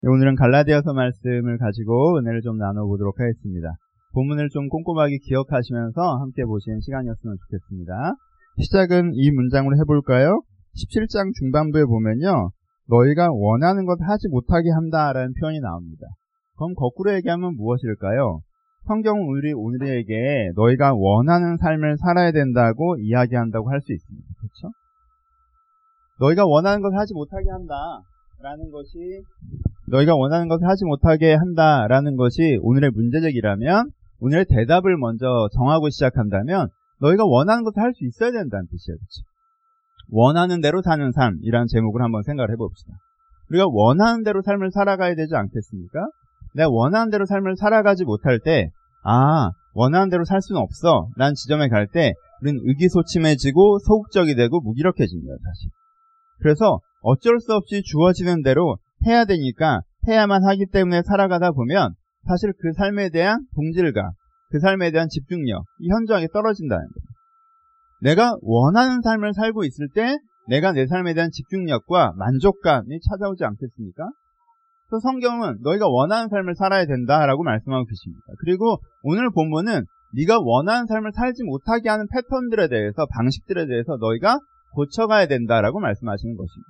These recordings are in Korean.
오늘은 갈라디아서 말씀을 가지고 은혜를 좀 나눠보도록 하겠습니다. 본문을 좀 꼼꼼하게 기억하시면서 함께 보시는 시간이었으면 좋겠습니다. 시작은 이 문장으로 해볼까요? 17장 중반부에 보면요, 너희가 원하는 것 하지 못하게 한다라는 표현이 나옵니다. 그럼 거꾸로 얘기하면 무엇일까요? 성경은 우리에게 너희가 원하는 삶을 살아야 된다고 이야기한다고 할 수 있습니다. 그렇죠? 너희가 원하는 것을 하지 못하게 한다라는 것이 너희가 원하는 것을 하지 못하게 한다라는 것이 오늘의 문제제기라면, 오늘의 대답을 먼저 정하고 시작한다면 너희가 원하는 것을 할 수 있어야 된다는 뜻이에요. 그렇죠? 원하는 대로 사는 삶이라는 제목을 한번 생각을 해봅시다. 우리가 원하는 대로 삶을 살아가야 되지 않겠습니까? 내가 원하는 대로 삶을 살아가지 못할 때, 원하는 대로 살 수는 없어 라는 지점에 갈 때 우리는 의기소침해지고 소극적이 되고 무기력해집니다. 사실. 그래서 어쩔 수 없이 주어지는 대로 해야 되니까 해야만 하기 때문에 살아가다 보면 사실 그 삶에 대한 동질감, 그 삶에 대한 집중력, 이 현저하게 떨어진다는 거예요. 내가 원하는 삶을 살고 있을 때 내가 내 삶에 대한 집중력과 만족감이 찾아오지 않겠습니까? 그래서 성경은 너희가 원하는 삶을 살아야 된다라고 말씀하고 계십니다. 그리고 오늘 본문은 네가 원하는 삶을 살지 못하게 하는 패턴들에 대해서, 방식들에 대해서 너희가 고쳐가야 된다라고 말씀하시는 것입니다.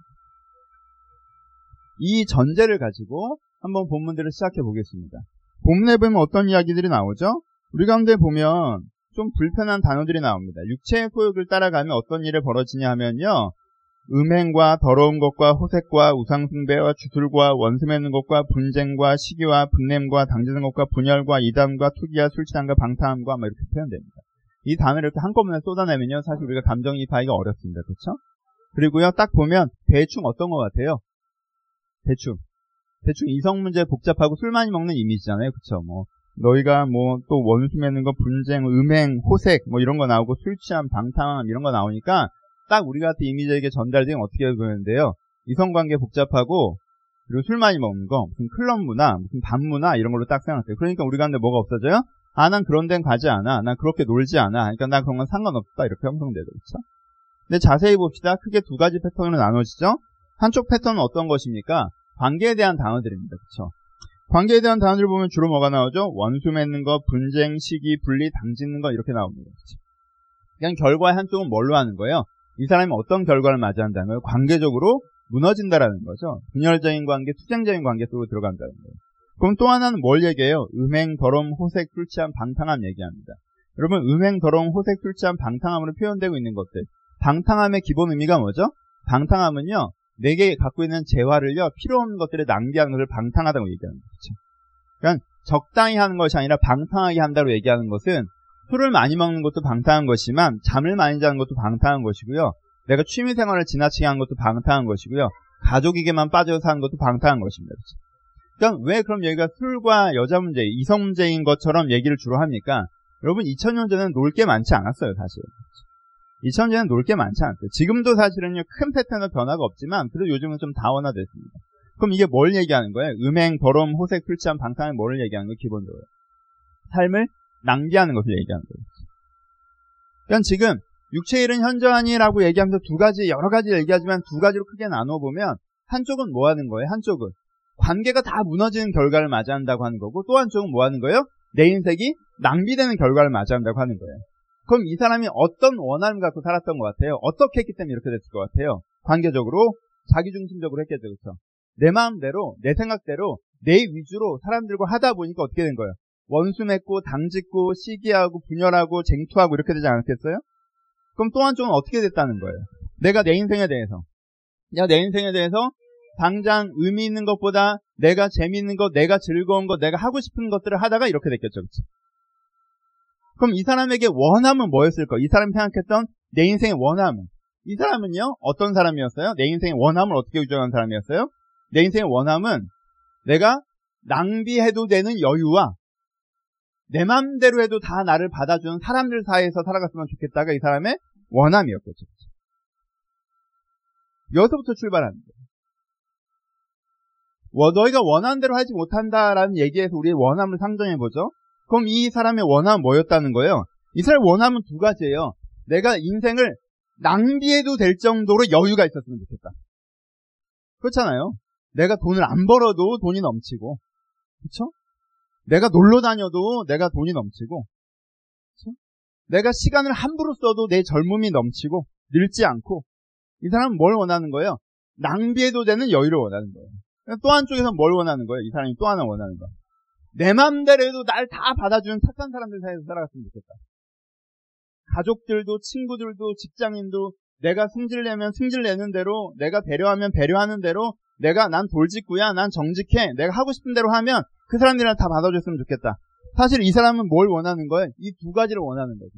이 전제를 가지고 한번 본문들을 시작해 보겠습니다. 본문에 보면 어떤 이야기들이 나오죠? 우리 가운데 보면 좀 불편한 단어들이 나옵니다. 육체의 소욕을 따라가면 어떤 일이 벌어지냐 하면요, 음행과 더러운 것과 호색과 우상숭배와 주술과 원수 맺는 것과 분쟁과 시기와 분냄과 당지는 것과 분열과 이단과 투기와 술취함과 방탕함과 이렇게 표현됩니다. 이 단어를 이렇게 한꺼번에 쏟아내면요, 사실 우리가 감정이입하기가 어렵습니다. 그렇죠? 그리고요, 딱 보면 대충 어떤 것 같아요? 대충 이성 문제 복잡하고 술 많이 먹는 이미지잖아요. 그쵸? 너희가 또 원수 맺는 거, 분쟁, 음행, 호색, 이런 거 나오고, 술 취함, 방탕함, 이런 거 나오니까, 딱 우리 같은 이미지에게 전달되면 어떻게 보이는데요? 이성관계 복잡하고, 그리고 술 많이 먹는 거, 무슨 클럽 문화, 무슨 밤 문화, 이런 걸로 딱 생각해요. 그러니까 우리 가운데 뭐가 없어져요? 난 그런 데는 가지 않아. 난 그렇게 놀지 않아. 그러니까 난 그런 건 상관없다. 이렇게 형성되죠. 그쵸? 근데 자세히 봅시다. 크게 두 가지 패턴으로 나눠지죠? 한쪽 패턴은 어떤 것입니까? 관계에 대한 단어들입니다. 그쵸? 관계에 대한 단어들 보면 주로 뭐가 나오죠? 원수 맺는 거, 분쟁, 시기, 분리, 당짓는 거 이렇게 나옵니다. 그쵸? 그냥 결과의 한쪽은 뭘로 하는 거예요? 이 사람이 어떤 결과를 맞이한다는 거예요? 관계적으로 무너진다라는 거죠. 분열적인 관계, 투쟁적인 관계 속으로 들어간다는 거예요. 그럼 또 하나는 뭘 얘기해요? 음행, 더러움, 호색, 술취함, 방탕함 얘기합니다. 여러분, 음행, 더러움, 호색, 술취함, 방탕함으로 표현되고 있는 것들. 방탕함의 기본 의미가 뭐죠? 방탕함은요, 내게 갖고 있는 재화를요, 필요 없는 것들을 낭비하는 것을 방탕하다고 얘기하는 거죠. 그러니까 적당히 하는 것이 아니라 방탕하게 한다고 얘기하는 것은, 술을 많이 먹는 것도 방탕한 것이지만 잠을 많이 자는 것도 방탕한 것이고요, 내가 취미생활을 지나치게 하는 것도 방탕한 것이고요, 가족에게만 빠져서 사는 것도 방탕한 것입니다. 그러니까 왜 그럼 여기가 술과 여자 문제, 이성 문제인 것처럼 얘기를 주로 합니까? 여러분, 2000년 전에는 놀 게 많지 않았어요. 사실 2000년 전에는 놀 게 많지 않았어요. 지금도 사실은요, 큰 패턴의 변화가 없지만 그래도 요즘은 좀 다원화됐습니다. 그럼 이게 뭘 얘기하는 거예요? 음행, 더러움, 호색, 술취함, 방탕을 뭘 얘기하는 거예요? 기본적으로 삶을 낭비하는 것을 얘기하는 거예요. 그러니까 지금 육체의 일은 현저하니라고 얘기하면서 여러 가지 얘기하지만 두 가지로 크게 나눠보면, 한쪽은 뭐 하는 거예요? 한쪽은 관계가 다 무너지는 결과를 맞이한다고 하는 거고, 또 한쪽은 뭐 하는 거예요? 내 인생이 낭비되는 결과를 맞이한다고 하는 거예요. 그럼 이 사람이 어떤 원함을 갖고 살았던 것 같아요? 어떻게 했기 때문에 이렇게 됐을 것 같아요? 관계적으로 자기중심적으로 했겠죠. 그렇죠? 내 마음대로, 내 생각대로, 내 위주로 사람들과 하다 보니까 어떻게 된 거예요? 원수 맺고, 당짓고, 시기하고, 분열하고, 쟁투하고 이렇게 되지 않았겠어요? 그럼 또 한쪽은 어떻게 됐다는 거예요? 내가 내 인생에 대해서 당장 의미 있는 것보다 내가 재미있는 것, 내가 즐거운 것, 내가 하고 싶은 것들을 하다가 이렇게 됐겠죠. 그렇죠? 그럼 이 사람에게 원함은 뭐였을까? 이 사람이 생각했던 내 인생의 원함은, 이 사람은요, 어떤 사람이었어요? 내 인생의 원함을 어떻게 유지하는 사람이었어요? 내 인생의 원함은 내가 낭비해도 되는 여유와 내 맘대로 해도 다 나를 받아주는 사람들 사이에서 살아갔으면 좋겠다가 이 사람의 원함이었겠죠. 여기서부터 출발하는 거예요. 너희가 원하는 대로 하지 못한다라는 얘기에서 우리의 원함을 상정해보죠. 그럼 이 사람의 원함은 뭐였다는 거예요? 이 사람의 원함은 두 가지예요. 내가 인생을 낭비해도 될 정도로 여유가 있었으면 좋겠다. 그렇잖아요. 내가 돈을 안 벌어도 돈이 넘치고, 그쵸? 내가 놀러 다녀도 내가 돈이 넘치고, 그쵸? 내가 시간을 함부로 써도 내 젊음이 넘치고, 늙지 않고, 이 사람은 뭘 원하는 거예요? 낭비해도 되는 여유를 원하는 거예요. 또 한쪽에서 뭘 원하는 거예요? 이 사람이 또 하나 원하는 거. 내 맘대로 해도 날 다 받아주는 착한 사람들 사이에서 살아갔으면 좋겠다. 가족들도, 친구들도, 직장인도, 내가 승질내면 승질내는 대로, 내가 배려하면 배려하는 대로, 난 돌직구야, 난 정직해, 내가 하고 싶은 대로 하면 그 사람들이랑 다 받아줬으면 좋겠다. 사실 이 사람은 뭘 원하는 거예요? 이 두 가지를 원하는 거죠.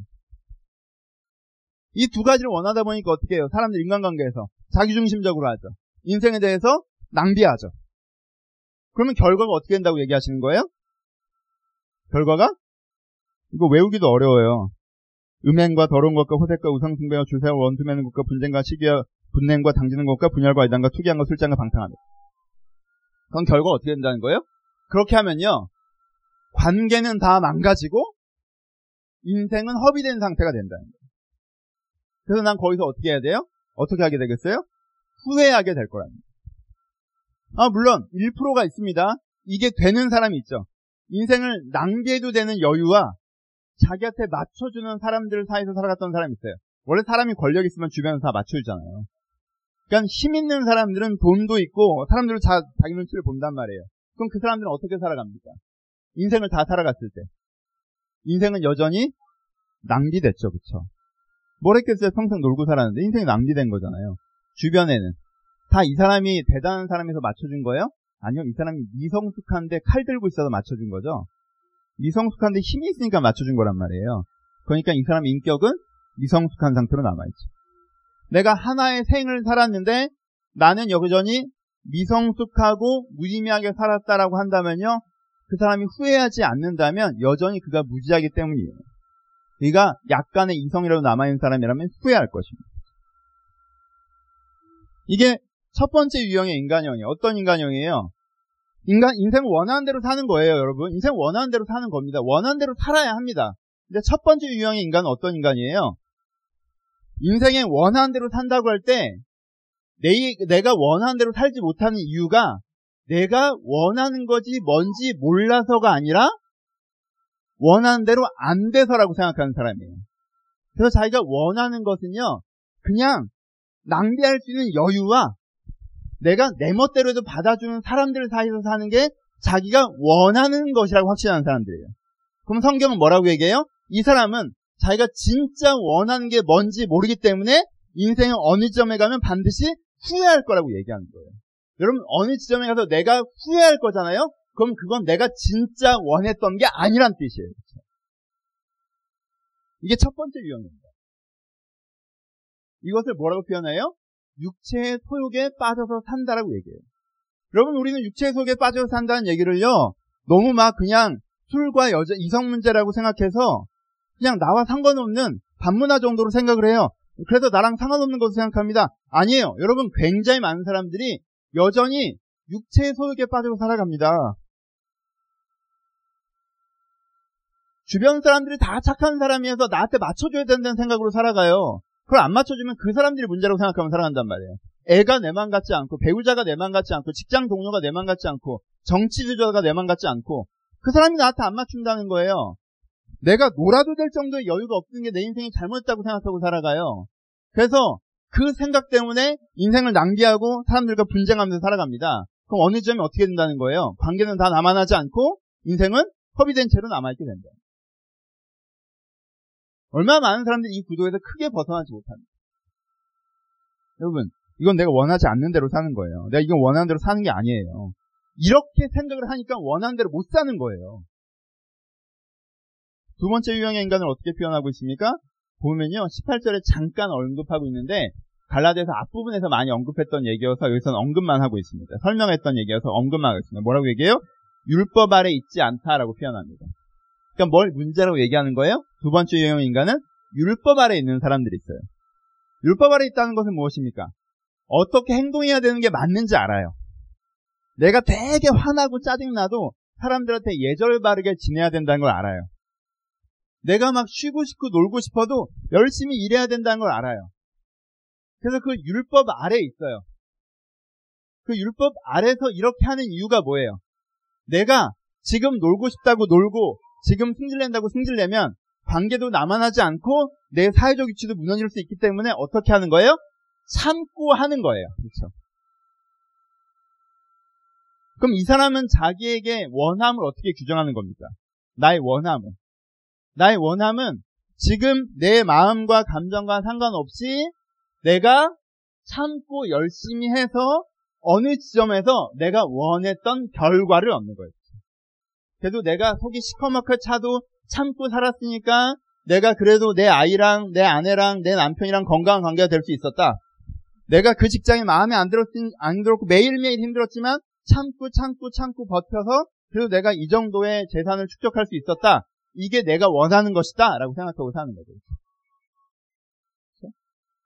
이 두 가지를 원하다 보니까 어떻게 해요? 사람들 인간관계에서 자기중심적으로 하죠. 인생에 대해서 낭비하죠. 그러면 결과가 어떻게 된다고 얘기하시는 거예요? 결과가? 이거 외우기도 어려워요. 음행과 더러운 것과 호색과 우상숭배와 줄세와 원투매는 것과 분쟁과 시기와 분냄과 당지는 것과 분열과 이단과 투기한과 술장과 방탕하다. 그건 결과가 어떻게 된다는 거예요? 그렇게 하면요, 관계는 다 망가지고 인생은 허비된 상태가 된다는 거예요. 그래서 난 거기서 어떻게 해야 돼요? 어떻게 하게 되겠어요? 후회하게 될 거랍니다. 물론 1%가 있습니다. 이게 되는 사람이 있죠. 인생을 낭비해도 되는 여유와 자기한테 맞춰주는 사람들 사이에서 살아갔던 사람이 있어요. 원래 사람이 권력 있으면 주변에서 다 맞춰주잖아요. 그러니까 힘 있는 사람들은 돈도 있고 사람들은 자기 눈치를 본단 말이에요. 그럼 그 사람들은 어떻게 살아갑니까? 인생을 다 살아갔을 때 인생은 여전히 낭비됐죠. 그쵸? 뭘 했겠어요? 평생 놀고 살았는데 인생이 낭비된 거잖아요. 주변에는 다 이 사람이 대단한 사람에서 맞춰준 거예요? 아니요, 이 사람이 미성숙한데 칼 들고 있어서 맞춰준 거죠. 미성숙한데 힘이 있으니까 맞춰준 거란 말이에요. 그러니까 이 사람의 인격은 미성숙한 상태로 남아있죠. 내가 하나의 생을 살았는데 나는 여전히 미성숙하고 무의미하게 살았다라고 한다면요, 그 사람이 후회하지 않는다면 여전히 그가 무지하기 때문이에요. 그가 약간의 이성이라도 남아있는 사람이라면 후회할 것입니다. 이게 첫 번째 유형의 인간형이에요. 어떤 인간형이에요? 인생을 원하는 대로 사는 거예요, 여러분. 인생 원하는 대로 사는 겁니다. 원하는 대로 살아야 합니다. 근데 첫 번째 유형의 인간은 어떤 인간이에요? 인생에 원하는 대로 산다고 할 때 내가 원하는 대로 살지 못하는 이유가 내가 원하는 것이 뭔지 몰라서가 아니라 원하는 대로 안 돼서라고 생각하는 사람이에요. 그래서 자기가 원하는 것은요, 그냥 낭비할 수 있는 여유와 내가 내 멋대로 해도 받아주는 사람들 사이에서 사는 게 자기가 원하는 것이라고 확신하는 사람들이에요. 그럼 성경은 뭐라고 얘기해요? 이 사람은 자기가 진짜 원하는 게 뭔지 모르기 때문에 인생의 어느 지점에 가면 반드시 후회할 거라고 얘기하는 거예요. 여러분, 어느 지점에 가서 내가 후회할 거잖아요? 그럼 그건 내가 진짜 원했던 게 아니란 뜻이에요. 이게 첫 번째 유형입니다. 이것을 뭐라고 표현해요? 육체의 소욕에 빠져서 산다라고 얘기해요. 여러분, 우리는 육체의 소욕에 빠져서 산다는 얘기를요, 너무 막 그냥 술과 여자, 이성 문제라고 생각해서 그냥 나와 상관없는 반문화 정도로 생각을 해요. 그래서 나랑 상관없는 것으로 생각합니다. 아니에요. 여러분, 굉장히 많은 사람들이 여전히 육체의 소욕에 빠져서 살아갑니다. 주변 사람들이 다 착한 사람이어서 나한테 맞춰줘야 된다는 생각으로 살아가요. 그걸 안 맞춰주면 그 사람들이 문제라고 생각하면 살아간단 말이에요. 애가 내 맘 같지 않고, 배우자가 내 맘 같지 않고, 직장 동료가 내 맘 같지 않고, 정치 주자가 내 맘 같지 않고, 그 사람이 나한테 안 맞춘다는 거예요. 내가 놀아도 될 정도의 여유가 없는 게 내 인생이 잘못했다고 생각하고 살아가요. 그래서 그 생각 때문에 인생을 낭비하고 사람들과 분쟁하면서 살아갑니다. 그럼 어느 점이 어떻게 된다는 거예요? 관계는 다 남아나지 않고 인생은 허비된 채로 남아있게 된다. 얼마나 많은 사람들이 이 구도에서 크게 벗어나지 못합니다. 여러분, 이건 내가 원하지 않는 대로 사는 거예요. 내가 이건 원하는 대로 사는 게 아니에요. 이렇게 생각을 하니까 원하는 대로 못 사는 거예요. 두 번째 유형의 인간을 어떻게 표현하고 있습니까? 보면요, 18절에 잠깐 언급하고 있는데 갈라디아서 앞부분에서 많이 언급했던 얘기여서 여기서는 언급만 하고 있습니다. 설명했던 얘기여서 언급만 하고 있습니다. 뭐라고 얘기해요? 율법 아래 있지 않다라고 표현합니다. 그러니까 뭘 문제라고 얘기하는 거예요? 두 번째 유형의 인간은 율법 아래 있는 사람들이 있어요. 율법 아래 있다는 것은 무엇입니까? 어떻게 행동해야 되는 게 맞는지 알아요. 내가 되게 화나고 짜증나도 사람들한테 예절 바르게 지내야 된다는 걸 알아요. 내가 막 쉬고 싶고 놀고 싶어도 열심히 일해야 된다는 걸 알아요. 그래서 그 율법 아래에 있어요. 그 율법 아래서 이렇게 하는 이유가 뭐예요? 내가 지금 놀고 싶다고 놀고 지금 승질낸다고 승질내면 관계도 남아나지 않고 내 사회적 위치도 무너질 수 있기 때문에 어떻게 하는 거예요? 참고 하는 거예요. 그렇죠? 그럼 이 사람은 자기에게 원함을 어떻게 규정하는 겁니까? 나의 원함은. 나의 원함은 지금 내 마음과 감정과 상관없이 내가 참고 열심히 해서 어느 지점에서 내가 원했던 결과를 얻는 거예요. 그래도 내가 속이 시커멓게 차도 참고 살았으니까 내가 그래도 내 아이랑 내 아내랑 내 남편이랑 건강한 관계가 될 수 있었다. 내가 그 직장이 마음에 안 들었고 매일매일 힘들었지만 참고 버텨서 그래도 내가 이 정도의 재산을 축적할 수 있었다. 이게 내가 원하는 것이다 라고 생각하고 사는 거죠. 그렇죠?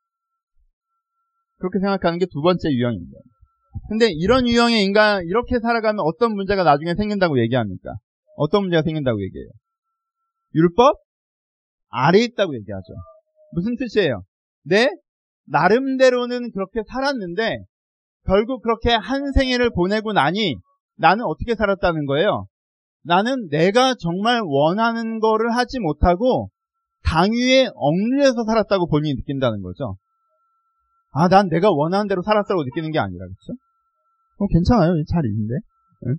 그렇게 생각하는 게 두 번째 유형입니다. 근데 이런 유형의 인간 이렇게 살아가면 어떤 문제가 나중에 생긴다고 얘기합니까? 어떤 문제가 생긴다고 얘기해요? 율법 아래에 있다고 얘기하죠. 무슨 뜻이에요? 내 나름대로는 그렇게 살았는데 결국 그렇게 한 생애를 보내고 나니 나는 어떻게 살았다는 거예요? 나는 내가 정말 원하는 거를 하지 못하고 당위에 억눌려서 살았다고 본인이 느낀다는 거죠. 아, 난 내가 원하는 대로 살았다고 느끼는 게 아니라, 그렇죠? 괜찮아요. 잘 있는데. 응?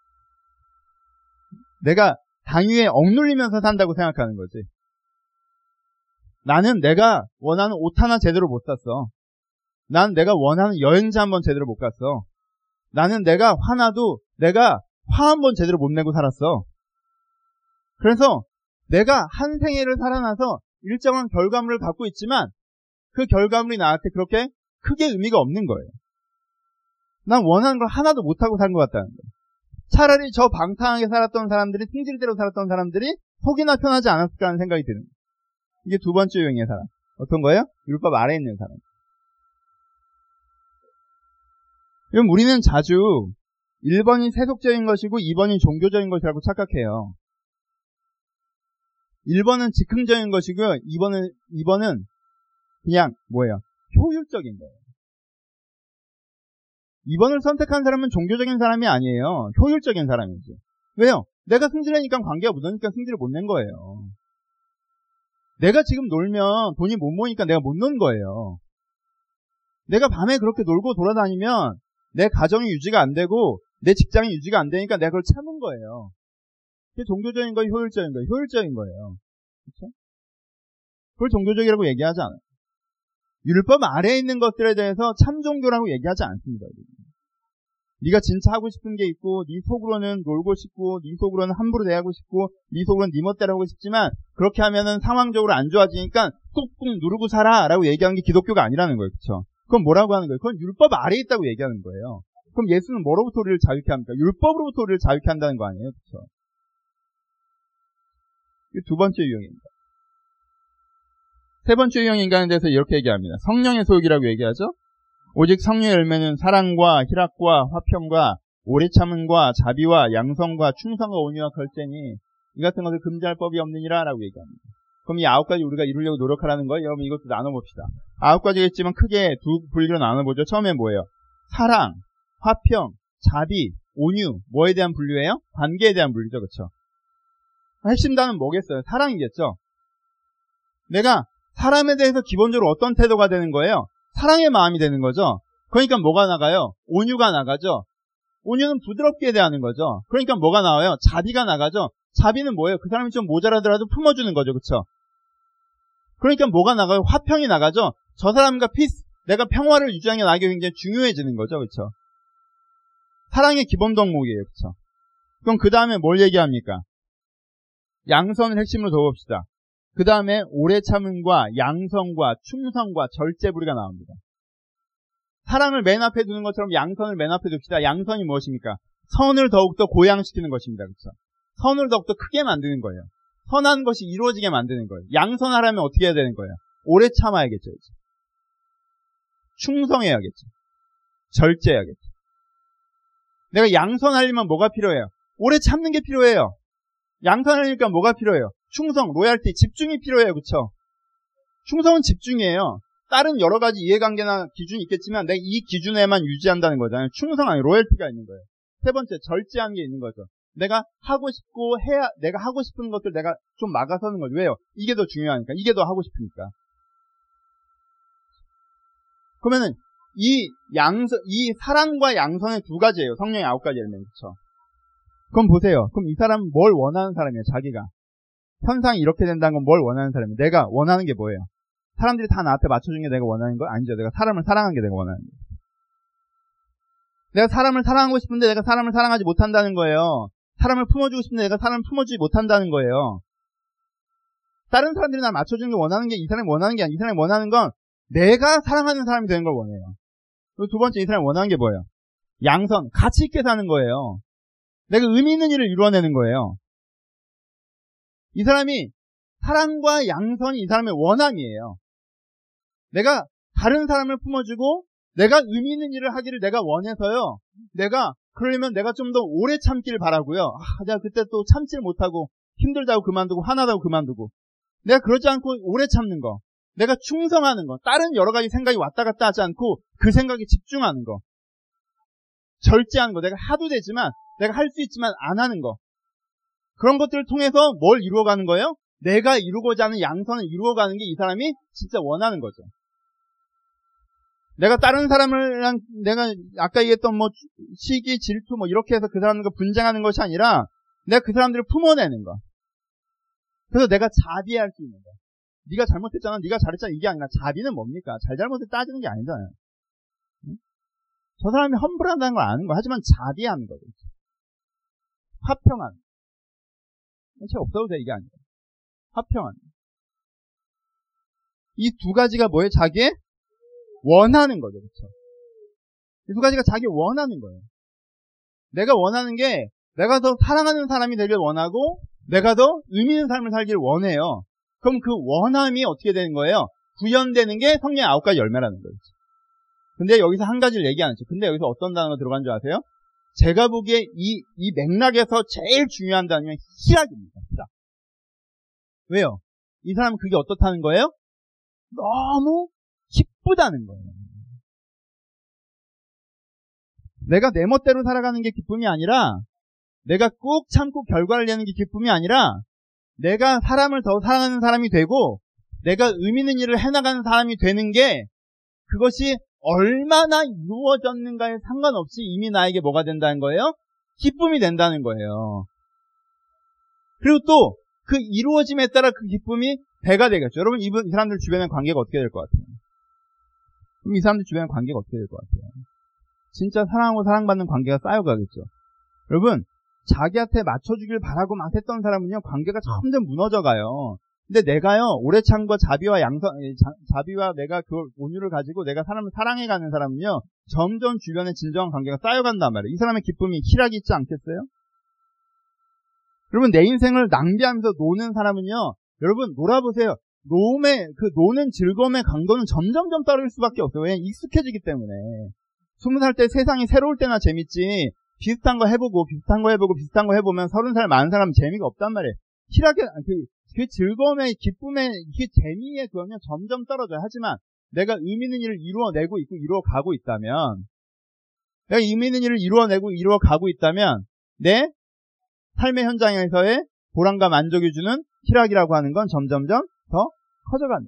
내가 당위에 억눌리면서 산다고 생각하는 거지. 나는 내가 원하는 옷 하나 제대로 못 샀어. 난 내가 원하는 여행자 한 번 제대로 못 갔어. 나는 내가 화나도 내가 화 한 번 제대로 못 내고 살았어. 그래서 내가 한 생애를 살아나서 일정한 결과물을 갖고 있지만 그 결과물이 나한테 그렇게 크게 의미가 없는 거예요. 난 원하는 걸 하나도 못하고 산 것 같다는 거예요. 차라리 저 방탕하게 살았던 사람들이 승질대로 살았던 사람들이 속이나 편하지 않았을까 하는 생각이 드는 거예요. 이게 두 번째 유형의 사람. 어떤 거예요? 율법 아래에 있는 사람. 그럼 우리는 자주 1번이 세속적인 것이고 2번이 종교적인 것이라고 착각해요. 1번은 즉흥적인 것이고요. 2번은 그냥 뭐예요? 효율적인 거예요. 2번을 선택한 사람은 종교적인 사람이 아니에요. 효율적인 사람이지. 왜요? 내가 승질내니까 관계가 묻으니까 승질을 못 낸 거예요. 내가 지금 놀면 돈이 못 모이니까 내가 못 노는 거예요. 내가 밤에 그렇게 놀고 돌아다니면 내 가정이 유지가 안 되고 내 직장이 유지가 안 되니까 내가 그걸 참은 거예요. 그게 종교적인 거예요, 효율적인 거예요? 효율적인 거예요. 그렇죠? 그걸 종교적이라고 얘기하지 않아요. 율법 아래에 있는 것들에 대해서 참 종교라고 얘기하지 않습니다. 네가 진짜 하고 싶은 게 있고 네 속으로는 놀고 싶고 네 속으로는 함부로 대하고 싶고 네 속으로는 네 멋대로 하고 싶지만 그렇게 하면은 상황적으로 안 좋아지니까 꾹꾹 누르고 살아 라고 얘기하는 게 기독교가 아니라는 거예요. 그렇죠? 그건 뭐라고 하는 거예요? 그건 율법 아래에 있다고 얘기하는 거예요. 그럼 예수는 뭐로부터 우리를 자유케 합니까? 율법으로부터 우리를 자유케 한다는 거 아니에요? 그렇죠? 이게 두 번째 유형입니다. 세 번째 유형 인간에 대해서 이렇게 얘기합니다. 성령의 소욕이라고 얘기하죠. 오직 성령의 열매는 사랑과 희락과 화평과 오래 참음과 자비와 양성과 충성과 온유와 결제니 이 같은 것을 금지할 법이 없느니라 라고 얘기합니다. 그럼 이 9가지 우리가 이루려고 노력하라는 거예요. 여러분 이것도 나눠봅시다. 9가지가 있지만 크게 두 분류로 나눠보죠. 처음에 뭐예요? 사랑, 화평, 자비, 온유. 뭐에 대한 분류예요? 관계에 대한 분류죠. 그렇죠? 핵심 단어는 뭐겠어요? 사랑이겠죠. 내가 사람에 대해서 기본적으로 어떤 태도가 되는 거예요? 사랑의 마음이 되는 거죠. 그러니까 뭐가 나가요? 온유가 나가죠. 온유는 부드럽게 대하는 거죠. 그러니까 뭐가 나와요? 자비가 나가죠. 자비는 뭐예요? 그 사람이 좀 모자라더라도 품어주는 거죠. 그렇죠? 그러니까 뭐가 나가요? 화평이 나가죠. 저 사람과 피스, 내가 평화를 유지하는 게 나에게 굉장히 중요해지는 거죠. 그렇죠? 사랑의 기본 덕목이에요. 그렇죠? 그럼 그 다음에 뭘 얘기합니까? 양선을 핵심으로 둬봅시다. 그 다음에 오래 참음과 양성과 충성과 절제부리가 나옵니다. 사랑을 맨 앞에 두는 것처럼 양선을 맨 앞에 둡시다. 양선이 무엇입니까? 선을 더욱더 고양시키는 것입니다. 그렇죠? 선을 더욱더 크게 만드는 거예요. 선한 것이 이루어지게 만드는 거예요. 양선하려면 어떻게 해야 되는 거예요? 오래 참아야겠죠. 그렇죠? 충성해야겠죠. 절제해야겠죠. 내가 양선하려면 뭐가 필요해요? 오래 참는 게 필요해요. 양선하려니까 뭐가 필요해요? 충성, 로얄티, 집중이 필요해요. 그렇죠? 충성은 집중이에요. 다른 여러 가지 이해관계나 기준이 있겠지만 내가 이 기준에만 유지한다는 거잖아요. 충성한 로열티가 있는 거예요. 세 번째, 절제한 게 있는 거죠. 내가 하고 싶은 것들 내가 좀 막아서는 거죠. 왜요? 이게 더 중요하니까. 이게 더 하고 싶으니까. 그러면은 이 사랑과 양선의 두 가지예요. 성령의 9가지 엘리멘트. 그렇죠? 그럼 보세요. 그럼 이 사람은 뭘 원하는 사람이에요? 자기가. 현상이 이렇게 된다는 건 뭘 원하는 사람이에요? 내가 원하는 게 뭐예요? 사람들이 다 나한테 맞춰준 게 내가 원하는 거? 아니죠. 내가 사람을 사랑한 게 내가 원하는 거예요. 내가 사람을 사랑하고 싶은데 내가 사람을 사랑하지 못한다는 거예요. 사람을 품어주고 싶은데 내가 사람을 품어주지 못한다는 거예요. 다른 사람들이 날 맞춰주는 게 원하는 게 이 사람이 원하는 게 아니라 이 사람이 원하는 건 내가 사랑하는 사람이 되는 걸 원해요. 그리고 두 번째, 이 사람이 원하는 게 뭐예요? 양선, 가치 있게 사는 거예요. 내가 의미 있는 일을 이루어내는 거예요. 이 사람이 사랑과 양선이 이 사람의 원함이에요. 내가 다른 사람을 품어주고 내가 의미 있는 일을 하기를 내가 원해서요. 그러려면 내가 좀 더 오래 참기를 바라고요. 내가 그때 또 참지를 못하고 힘들다고 그만두고 화나다고 그만두고 내가 그러지 않고 오래 참는 거. 내가 충성하는 거. 다른 여러 가지 생각이 왔다 갔다 하지 않고 그 생각에 집중하는 거. 절제하는 거. 내가 하도 되지만 내가 할 수 있지만 안 하는 거. 그런 것들을 통해서 뭘 이루어가는 거예요? 내가 이루고자 하는 양선을 이루어가는 게 이 사람이 진짜 원하는 거죠. 내가 다른 사람이랑 내가 아까 얘기했던 시기, 질투 이렇게 해서 그 사람들과 분쟁하는 것이 아니라 내가 그 사람들을 품어내는 거. 그래서 내가 자비할 수 있는 거. 네가 잘못했잖아. 네가 잘했잖아. 이게 아니라 자비는 뭡니까? 잘잘못을 따지는 게 아니잖아요. 응? 저 사람이 험불한다는 걸 아는 거. 하지만 자비하는 거죠. 화평한. 책 없어도 돼. 이게 아니라. 화평한. 이 두 가지가 뭐예요? 자기의 원하는 거죠. 그렇죠? 이 두 가지가 자기 원하는 거예요. 내가 원하는 게 내가 더 사랑하는 사람이 되길 원하고 내가 더 의미 있는 삶을 살기를 원해요. 그럼 그 원함이 어떻게 되는 거예요? 구현되는 게 성령의 9가지 열매라는 거예요. 근데 여기서 한 가지를 얘기 안 했죠. 근데 여기서 어떤 단어가 들어간 줄 아세요? 제가 보기에 이 맥락에서 제일 중요한 단어는 희락입니다. 희락. 왜요? 이 사람은 그게 어떻다는 거예요? 너무 기쁘다는 거예요. 내가 내 멋대로 살아가는 게 기쁨이 아니라 내가 꾹 참고 결과를 내는 게 기쁨이 아니라 내가 사람을 더 사랑하는 사람이 되고 내가 의미 있는 일을 해나가는 사람이 되는 게 그것이 얼마나 이루어졌는가에 상관없이 이미 나에게 뭐가 된다는 거예요? 기쁨이 된다는 거예요. 그리고 또 그 이루어짐에 따라 그 기쁨이 배가 되겠죠. 여러분 이 사람들 주변의 관계가 어떻게 될 것 같아요? 그럼 이 사람들 주변의 관계가 어떻게 될 것 같아요? 진짜 사랑하고 사랑받는 관계가 쌓여가겠죠. 여러분 자기한테 맞춰주길 바라고 막 했던 사람은요 관계가 점점 무너져가요. 근데 내가요 오래 참과 자비와 자비와 내가 그 온유를 가지고 내가 사람을 사랑해가는 사람은요 점점 주변에 진정한 관계가 쌓여간단 말이에요. 이 사람의 기쁨이 희락이 있지 않겠어요? 여러분 내 인생을 낭비하면서 노는 사람은요 여러분 놀아보세요. 노는 즐거움의 강도는 점점점 떨어질 수밖에 없어요. 왜냐면 익숙해지기 때문에. 20살 때 세상이 새로울 때나 재밌지 비슷한 거 해보고 비슷한 거 해보면 30살 많은 사람은 재미가 없단 말이에요. 희락의 그 즐거움의 기쁨의 그 재미의 그거는 점점 떨어져요. 하지만 내가 의미 있는 일을 이루어내고 있고 이루어가고 있다면 내가 의미 있는 일을 이루어내고 이루어가고 있다면 내 삶의 현장에서의 보람과 만족이 주는 희락이라고 하는 건 점점점 더 커져간다.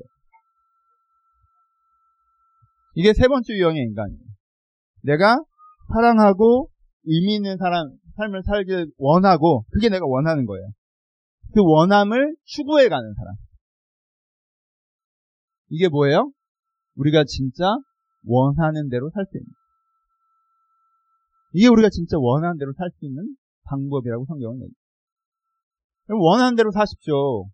이게 세 번째 유형의 인간이에요. 내가 사랑하고 의미 있는 삶을 살길 원하고 그게 내가 원하는 거예요. 그 원함을 추구해가는 사람. 이게 뭐예요? 우리가 진짜 원하는 대로 살 수 있는. 이게 우리가 진짜 원하는 대로 살 수 있는 방법이라고 성경은 얘기해요. 원하는 대로 사십시오.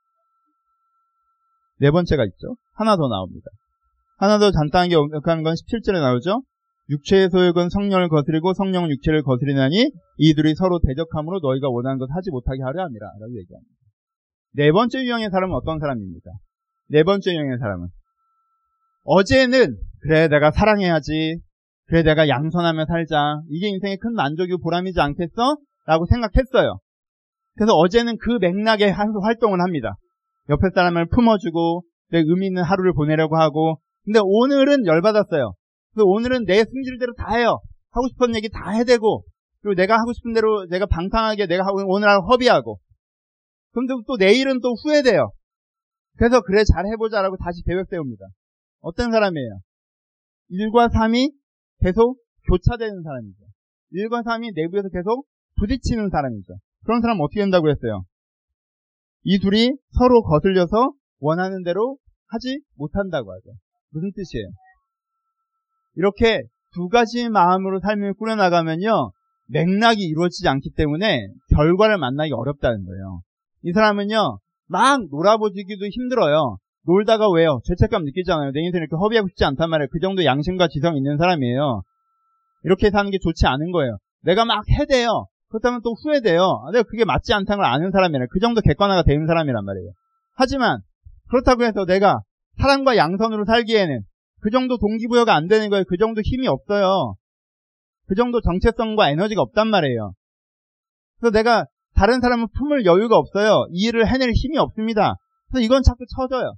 네 번째가 있죠. 하나 더 나옵니다. 하나 더 간단하게 언급하는 건 17절에 나오죠. 육체의 소욕은 성령을 거스리고 성령은 육체를 거스리나니 이들이 서로 대적함으로 너희가 원하는 것 하지 못하게 하려 함이라 라고 얘기합니다. 네 번째 유형의 사람은 어떤 사람입니까? 네 번째 유형의 사람은 어제는 그래 내가 사랑해야지 그래 내가 양선하며 살자 이게 인생의 큰 만족이고 보람이지 않겠어? 라고 생각했어요. 그래서 어제는 그 맥락의 활동을 합니다. 옆에 사람을 품어주고 의미 있는 하루를 보내려고 하고 근데 오늘은 열받았어요. 그래서 오늘은 내 승질대로 다 해요. 하고 싶은 얘기 다 해대고, 그리고 내가 하고 싶은 대로 내가 방탕하게 내가 오늘 하루 허비하고. 그런데 또 내일은 또 후회돼요. 그래서 그래 잘 해보자라고 다시 계획 세웁니다. 어떤 사람이에요? 1과 3이 계속 교차되는 사람이죠. 1과 3이 내부에서 계속 부딪히는 사람이죠. 그런 사람은 어떻게 된다고 했어요? 이 둘이 서로 거슬려서 원하는 대로 하지 못한다고 하죠. 무슨 뜻이에요? 이렇게 두 가지 마음으로 삶을 꾸려나가면요, 맥락이 이루어지지 않기 때문에 결과를 만나기 어렵다는 거예요. 이 사람은요, 막 놀아보기도 힘들어요. 놀다가 왜요? 죄책감 느끼잖아요. 내 인생 이렇게 허비하고 싶지 않단 말이에요. 그 정도 양심과 지성이 있는 사람이에요. 이렇게 사는 게 좋지 않은 거예요. 내가 막 해대요. 그렇다면 또 후회돼요. 내가 그게 맞지 않다는 걸 아는 사람이라. 그 정도 객관화가 되는 사람이란 말이에요. 하지만 그렇다고 해서 내가 사랑과 양선으로 살기에는 그 정도 동기부여가 안 되는 거예요. 그 정도 힘이 없어요. 그 정도 정체성과 에너지가 없단 말이에요. 그래서 내가 다른 사람을 품을 여유가 없어요. 이 일을 해낼 힘이 없습니다. 그래서 이건 자꾸 처져요.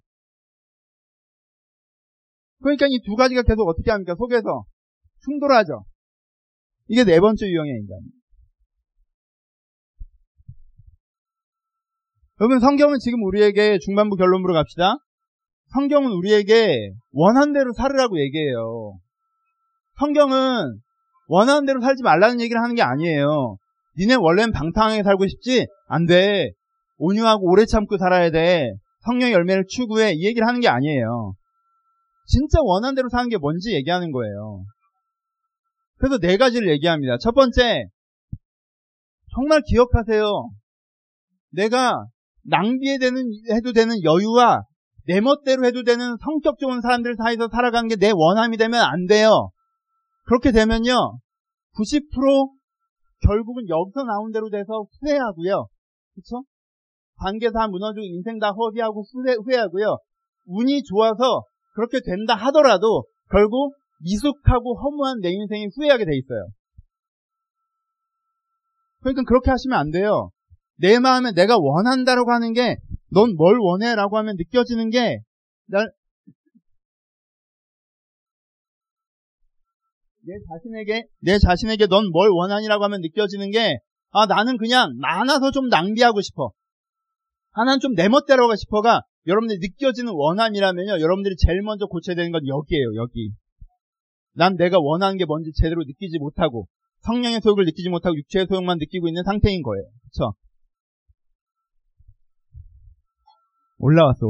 그러니까 이 두 가지가 계속 어떻게 합니까? 속에서 충돌하죠. 이게 네 번째 유형의 인간입니다. 여러분, 성경은 지금 우리에게 중반부 결론부로 갑시다. 성경은 우리에게 원하는 대로 살으라고 얘기해요. 성경은 원하는 대로 살지 말라는 얘기를 하는 게 아니에요. 니네 원래는 방탕하게 살고 싶지? 안 돼. 온유하고 오래 참고 살아야 돼. 성령의 열매를 추구해. 이 얘기를 하는 게 아니에요. 진짜 원하는 대로 사는 게 뭔지 얘기하는 거예요. 그래서 네 가지를 얘기합니다. 첫 번째, 정말 기억하세요. 내가 낭비해도 되는 여유와 내 멋대로 해도 되는 성격 좋은 사람들 사이에서 살아가는 게 내 원함이 되면 안 돼요. 그렇게 되면요, 90% 결국은 여기서 나온 대로 돼서 후회하고요. 그쵸? 관계 다 무너지고 인생 다 허비하고 후회하고요. 운이 좋아서 그렇게 된다 하더라도 결국 미숙하고 허무한 내 인생이 후회하게 돼 있어요. 그러니까 그렇게 하시면 안 돼요. 내 마음에 내가 원한다라고 하는 게, 넌 뭘 원해? 라고 하면 느껴지는 게, 내 자신에게 넌 뭘 원하니라고 하면 느껴지는 게, 아, 나는 그냥 많아서 좀 낭비하고 싶어. 아, 난 좀 내 멋대로 하고 싶어가 여러분들이 느껴지는 원한이라면요, 여러분들이 제일 먼저 고쳐야 되는 건 여기예요, 여기. 난 내가 원하는 게 뭔지 제대로 느끼지 못하고, 성령의 소욕을 느끼지 못하고 육체의 소욕만 느끼고 있는 상태인 거예요. 그쵸? 올라왔어.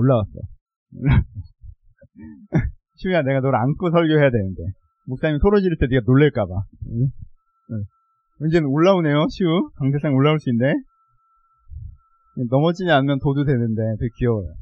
시우야, 내가 너를 안고 설교해야 되는데. 목사님이 소리 지를 때 네가 놀랄까봐. 이제는 올라오네요, 시우. 강대상 올라올 수 있네. 넘어지지 않으면 도도 되는데 되게 귀여워요.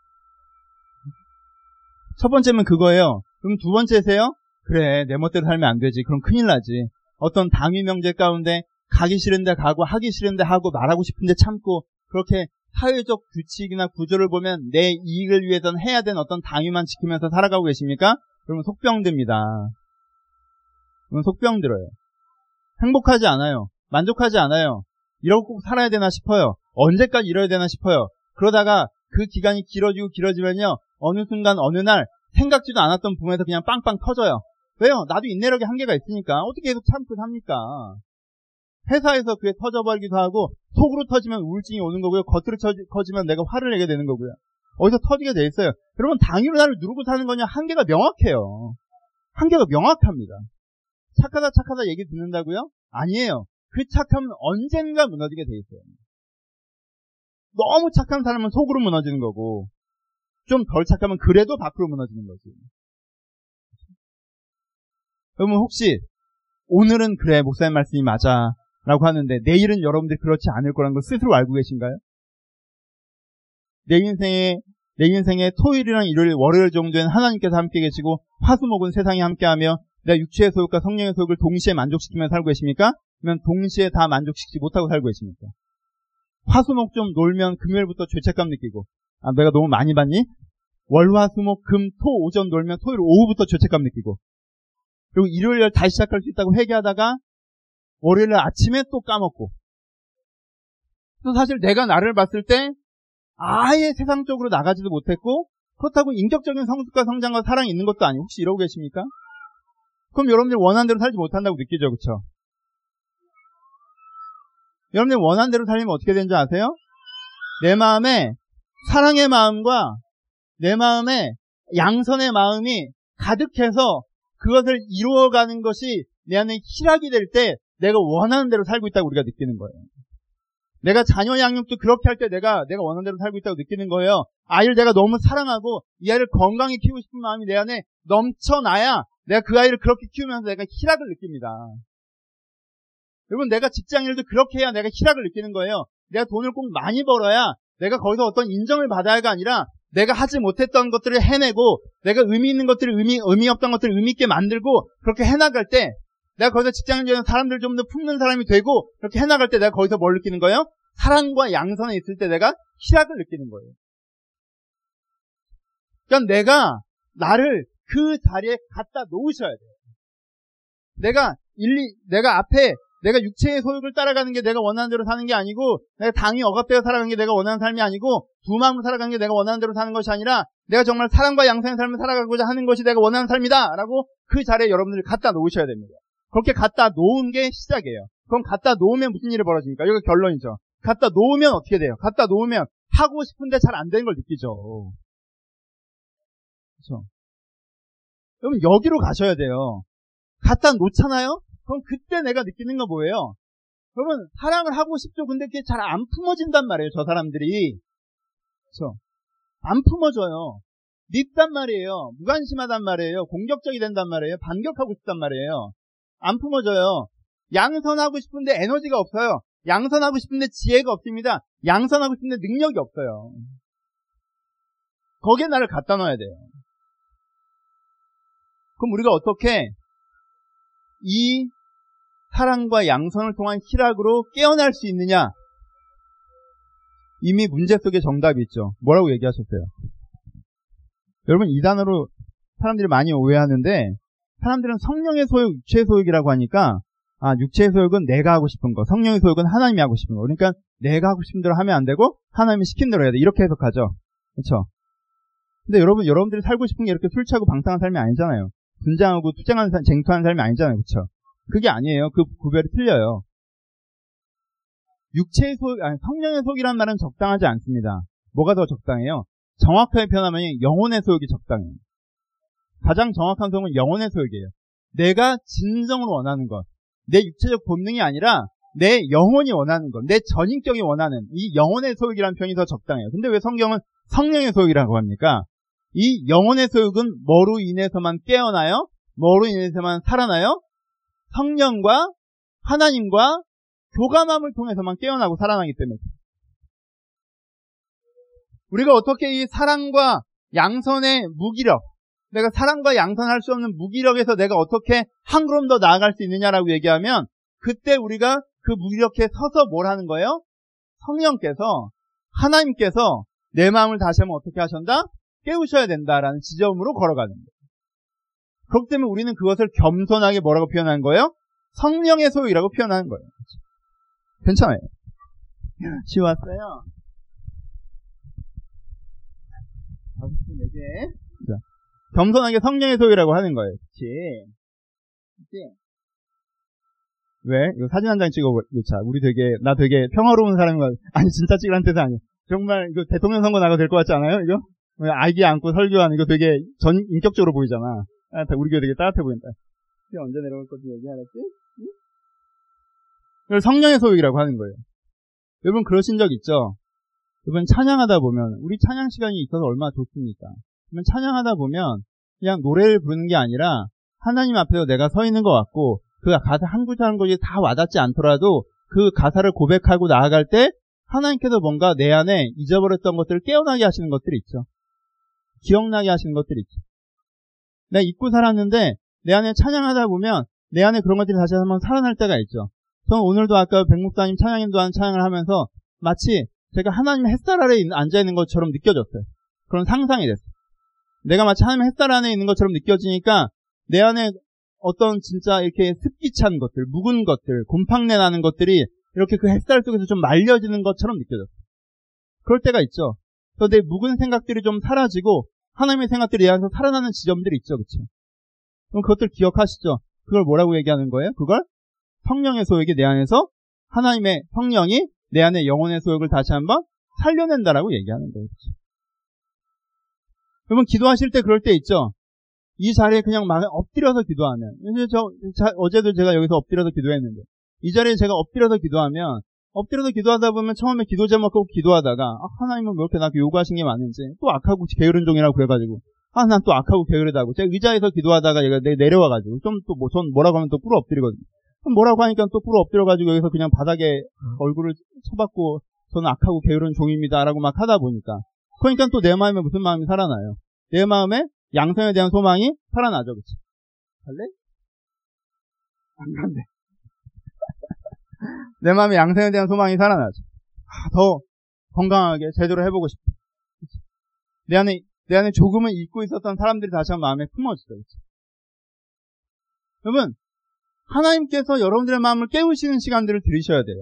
첫 번째는 그거예요. 그럼 두 번째세요? 그래, 내 멋대로 살면 안 되지. 그럼 큰일 나지. 어떤 당위 명제 가운데 가기 싫은데 가고 하기 싫은데 하고 말하고 싶은데 참고, 그렇게 사회적 규칙이나 구조를 보면 내 이익을 위해서는 해야 되는 어떤 당위만 지키면서 살아가고 계십니까? 그러면 속병듭니다. 그러면 속병들어요. 행복하지 않아요. 만족하지 않아요. 이러고 꼭 살아야 되나 싶어요. 언제까지 이러야 되나 싶어요. 그러다가 그 기간이 길어지면요, 어느 순간 어느 날 생각지도 않았던 부분에서 그냥 빵빵 터져요. 왜요? 나도 인내력의 한계가 있으니까. 어떻게 계속 참고 삽니까? 회사에서 그게 터져버리기도 하고, 속으로 터지면 우울증이 오는 거고요. 겉으로 터지면 내가 화를 내게 되는 거고요. 어디서 터지게 돼 있어요. 여러분, 당위로 나를 누르고 사는 거냐? 한계가 명확해요. 한계가 명확합니다. 착하다 얘기 듣는다고요? 아니에요. 그 착함은 언젠가 무너지게 돼 있어요. 너무 착한 사람은 속으로 무너지는 거고, 좀 덜 착하면 그래도 밖으로 무너지는 거지. 여러분, 혹시 오늘은 그래, 목사님 말씀이 맞아 라고 하는데 내일은 여러분들이 그렇지 않을 거라는 걸 스스로 알고 계신가요? 내 인생의 토요일이랑 일요일, 월요일 정도에는 하나님께서 함께 계시고, 화수목은 세상이 함께하며, 내가 육체의 소욕과 성령의 소욕을 동시에 만족시키며 살고 계십니까? 아니면 동시에 다 만족시키지 못하고 살고 계십니까? 화수목 좀 놀면 금요일부터 죄책감 느끼고, 아, 내가 너무 많이 봤니? 월화수목 금 토 오전 놀면 토요일 오후부터 죄책감 느끼고, 그리고 일요일날 다시 시작할 수 있다고 회개하다가 월요일날 아침에 또 까먹고. 그래서 사실 내가 나를 봤을 때 아예 세상적으로 나가지도 못했고, 그렇다고 인격적인 성숙과 성장과 사랑이 있는 것도 아니고 혹시 이러고 계십니까? 그럼 여러분들 원하는 대로 살지 못한다고 느끼죠, 그쵸? 여러분들 원하는 대로 살면 어떻게 되는지 아세요? 내 마음에 사랑의 마음과 내 마음에 양선의 마음이 가득해서 그것을 이루어가는 것이 내 안에 희락이 될 때 내가 원하는 대로 살고 있다고 우리가 느끼는 거예요. 내가 자녀 양육도 그렇게 할 때 내가 원하는 대로 살고 있다고 느끼는 거예요. 아이를 내가 너무 사랑하고 이 아이를 건강히 키우고 싶은 마음이 내 안에 넘쳐나야 내가 그 아이를 그렇게 키우면서 내가 희락을 느낍니다. 여러분, 내가 직장일도 그렇게 해야 내가 희락을 느끼는 거예요. 내가 돈을 꼭 많이 벌어야 내가 거기서 어떤 인정을 받아야가 아니라 내가 하지 못했던 것들을 해내고 내가 의미 있는 것들을 의미 없던 것들을 의미 있게 만들고 그렇게 해나갈 때 내가 거기서 직장인들은 사람들 좀 더 품는 사람이 되고 그렇게 해나갈 때 내가 거기서 뭘 느끼는 거예요? 사랑과 양선에 있을 때 내가 희락을 느끼는 거예요. 그러니까 내가 나를 그 자리에 갖다 놓으셔야 돼요. 내가 앞에 내가 육체의 소욕을 따라가는 게 내가 원하는 대로 사는 게 아니고 내가 당이 억압되어 살아가는 게 내가 원하는 삶이 아니고 두 마음으로 살아가는 게 내가 원하는 대로 사는 것이 아니라 내가 정말 사랑과 양선의 삶을 살아가고자 하는 것이 내가 원하는 삶이다 라고 그 자리에 여러분들이 갖다 놓으셔야 됩니다. 그렇게 갖다 놓은 게 시작이에요. 그럼 갖다 놓으면 무슨 일이 벌어집니까? 이거 결론이죠. 갖다 놓으면 어떻게 돼요? 갖다 놓으면 하고 싶은데 잘 안 되는 걸 느끼죠. 그렇죠? 여러분 여기로 가셔야 돼요. 갖다 놓잖아요? 그럼 그때 내가 느끼는 거 뭐예요? 여러분 사랑을 하고 싶죠. 근데 그게 잘 안 품어진단 말이에요. 저 사람들이. 그렇죠? 안 품어져요. 밉단 말이에요. 무관심하단 말이에요. 공격적이 된단 말이에요. 반격하고 싶단 말이에요. 안 품어져요. 양선하고 싶은데 에너지가 없어요. 양선하고 싶은데 지혜가 없습니다. 양선하고 싶은데 능력이 없어요. 거기에 나를 갖다 놔야 돼요. 그럼 우리가 어떻게 이 사랑과 양선을 통한 희락으로 깨어날 수 있느냐? 이미 문제 속에 정답이 있죠. 뭐라고 얘기하셨어요? 여러분 이 단어로 사람들이 많이 오해하는데 사람들은 성령의 소욕, 육체의 소욕이라고 하니까 육체의 소욕은 내가 하고 싶은 거, 성령의 소욕은 하나님이 하고 싶은 거. 그러니까 내가 하고 싶은 대로 하면 안 되고 하나님이 시킨 대로 해야 돼. 이렇게 해석하죠. 그렇죠? 근데 여러분들이 살고 싶은 게 이렇게 술 취하고 방탕한 삶이 아니잖아요. 분장하고 투쟁하는 쟁투하는 삶이 아니잖아요. 그렇죠? 그게 아니에요. 그 구별이 틀려요. 육체의 소욕, 성령의 소욕이라는 말은 적당하지 않습니다. 뭐가 더 적당해요? 정확하게 표현하면 영혼의 소욕이 적당해요. 가장 정확한 소욕은 영혼의 소욕이에요. 내가 진정으로 원하는 것. 내 육체적 본능이 아니라 내 영혼이 원하는 것. 내 전인격이 원하는 이 영혼의 소욕이라는 표현이 더 적당해요. 근데 왜 성경은 성령의 소욕이라고 합니까? 이 영혼의 소욕은 뭐로 인해서만 깨어나요? 뭐로 인해서만 살아나요? 성령과 하나님과 교감함을 통해서만 깨어나고 살아나기 때문에 우리가 어떻게 이 사랑과 양선의 무기력, 내가 사랑과 양선할 수 없는 무기력에서 내가 어떻게 한 걸음 더 나아갈 수 있느냐라고 얘기하면 그때 우리가 그 무기력에 서서 뭘 하는 거예요? 성령께서 하나님께서 내 마음을 다시 한번 어떻게 하신다? 깨우셔야 된다라는 지점으로 걸어가는 거예요. 그렇기 때문에 우리는 그것을 겸손하게 뭐라고 표현하는 거예요? 성령의 소욕이라고 표현하는 거예요. 괜찮아요. 지웠어요. 5개. 겸손하게 성령의 소욕이라고 하는 거예요. 그치? 왜? 이거 사진 한 장 찍어보자. 나 되게 평화로운 사람인 것 같아. 아니, 진짜 찍으라는 뜻은 아니에요. 정말, 이거 대통령 선거 나가도 될 것 같지 않아요? 이거? 아기 안고 설교하는 이거 되게 인격적으로 보이잖아. 우리 교회 되게 따뜻해 보인다. 이게 언제 내려올 건지 얘기하랬지? 응? 이걸 성령의 소욕이라고 하는 거예요. 여러분 그러신 적 있죠? 여러분 찬양하다 보면, 우리 찬양 시간이 있어서 얼마나 좋습니까? 그러면 찬양하다 보면 그냥 노래를 부르는 게 아니라 하나님 앞에서 내가 서 있는 것 같고 그 가사 한 구절 한 구절이 다 와닿지 않더라도 그 가사를 고백하고 나아갈 때 하나님께서 뭔가 내 안에 잊어버렸던 것들을 깨어나게 하시는 것들이 있죠. 기억나게 하시는 것들이 있죠. 내가 잊고 살았는데 내 안에 찬양하다 보면 내 안에 그런 것들이 다시 한번 살아날 때가 있죠. 저는 오늘도 아까 백목사님 찬양인도 한 찬양을 하면서 마치 제가 하나님의 햇살 아래에 앉아있는 것처럼 느껴졌어요. 그런 상상이 됐어요. 내가 마치 하나님의 햇살 안에 있는 것처럼 느껴지니까 내 안에 어떤 진짜 이렇게 습기 찬 것들, 묵은 것들, 곰팡내 나는 것들이 이렇게 그 햇살 속에서 좀 말려지는 것처럼 느껴졌어요. 그럴 때가 있죠. 그래서 내 묵은 생각들이 좀 사라지고 하나님의 생각들이 내 안에서 살아나는 지점들이 있죠. 그렇죠? 그럼 그것들 기억하시죠? 그걸 뭐라고 얘기하는 거예요? 그걸 성령의 소욕이 내 안에서 하나님의 성령이 내 안에 영혼의 소욕을 다시 한번 살려낸다라고 얘기하는 거예요. 그렇죠? 여러분 기도하실 때 그럴 때 있죠? 이 자리에 그냥 막 엎드려서 기도하면, 어제도 제가 여기서 엎드려서 기도했는데, 이 자리에 제가 엎드려서 기도하다 보면 처음에 기도 제목 갖고 기도하다가, 하나님은 왜 이렇게 나한테 요구하신 게 많은지, 또 악하고 게으른 종이라고 그래가지고, 난 또 악하고 게으르다고. 제가 의자에서 기도하다가 얘가 내려와가지고, 전 뭐라고 하면 또 꿇어 엎드리거든요. 그럼 뭐라고 하니까 또 꿇어 엎드려가지고 여기서 그냥 바닥에 얼굴을 쳐박고, 저는 악하고 게으른 종입니다라고 막 하다 보니까, 그러니까 또 내 마음에 무슨 마음이 살아나요? 내 마음에 양성에 대한 소망이 살아나죠. 그치? 갈래? 안 간대. 내 마음에 양성에 대한 소망이 살아나죠. 더 건강하게 제대로 해보고 싶다. 그치? 내 안에 조금은 잊고 있었던 사람들이 다시 한번 마음에 품어지죠. 그치? 여러분, 하나님께서 여러분들의 마음을 깨우시는 시간들을 들이셔야 돼요.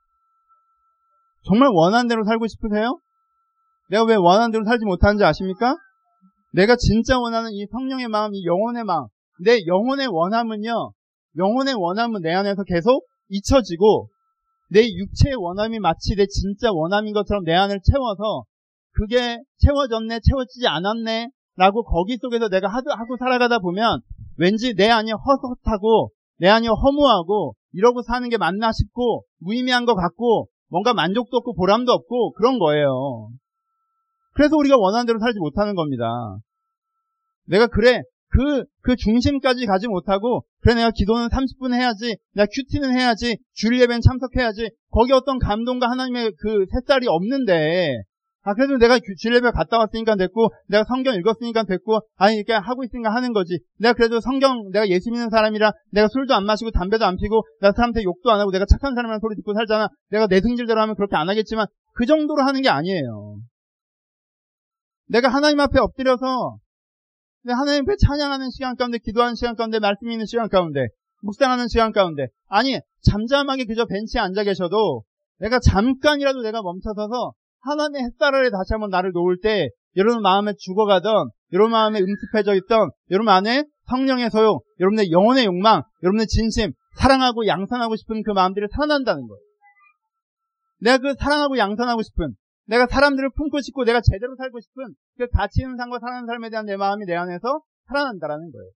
정말 원하는 대로 살고 싶으세요? 내가 왜 원하는 대로 살지 못하는지 아십니까? 내가 진짜 원하는 이 성령의 마음, 이 영혼의 마음, 내 영혼의 원함은 내 안에서 계속 잊혀지고, 내 육체의 원함이 마치 내 진짜 원함인 것처럼 내 안을 채워서, 그게 채워졌네, 채워지지 않았네, 라고 거기 속에서 내가 하고 살아가다 보면, 왠지 내 안이 헛헛하고, 내 안이 허무하고, 이러고 사는 게 맞나 싶고, 무의미한 것 같고, 뭔가 만족도 없고 보람도 없고, 그런 거예요. 그래서 우리가 원하는 대로 살지 못하는 겁니다. 내가 그 중심까지 가지 못하고, 그래 내가 기도는 30분 해야지, 내가 큐티는 해야지, 주일 예배는 참석해야지, 거기 어떤 감동과 하나님의 그 새살이 없는데, 그래도 내가 주일 예배 갔다 왔으니까 됐고, 내가 성경 읽었으니까 됐고, 이렇게 하고 있으니까 하는 거지. 내가 그래도 내가 예수 믿는 사람이라, 내가 술도 안 마시고 담배도 안 피고, 내가 사람한테 욕도 안 하고, 내가 착한 사람이라는 소리 듣고 살잖아. 내가 내 승질대로 하면 그렇게 안 하겠지만, 그 정도로 하는 게 아니에요. 내가 하나님 앞에 엎드려서 하나님 앞에 찬양하는 시간 가운데, 기도하는 시간 가운데, 말씀 읽는 시간 가운데, 묵상하는 시간 가운데, 잠잠하게 그저 벤치에 앉아 계셔도 내가 잠깐이라도 내가 멈춰서서 하나님의 햇살 아래 다시 한번 나를 놓을 때, 여러분 마음에 죽어가던, 여러분 마음에 음습해져 있던, 여러분 안에 성령의 소욕, 여러분의 영혼의 욕망, 여러분의 진심, 사랑하고 양선하고 싶은 그 마음들이 살아난다는 거예요. 내가 그 사랑하고 양선하고 싶은, 내가 사람들을 품고 싶고 내가 제대로 살고 싶은 그 가치 있는 삶과 사는 삶에 대한 내 마음이 내 안에서 살아난다라는 거예요.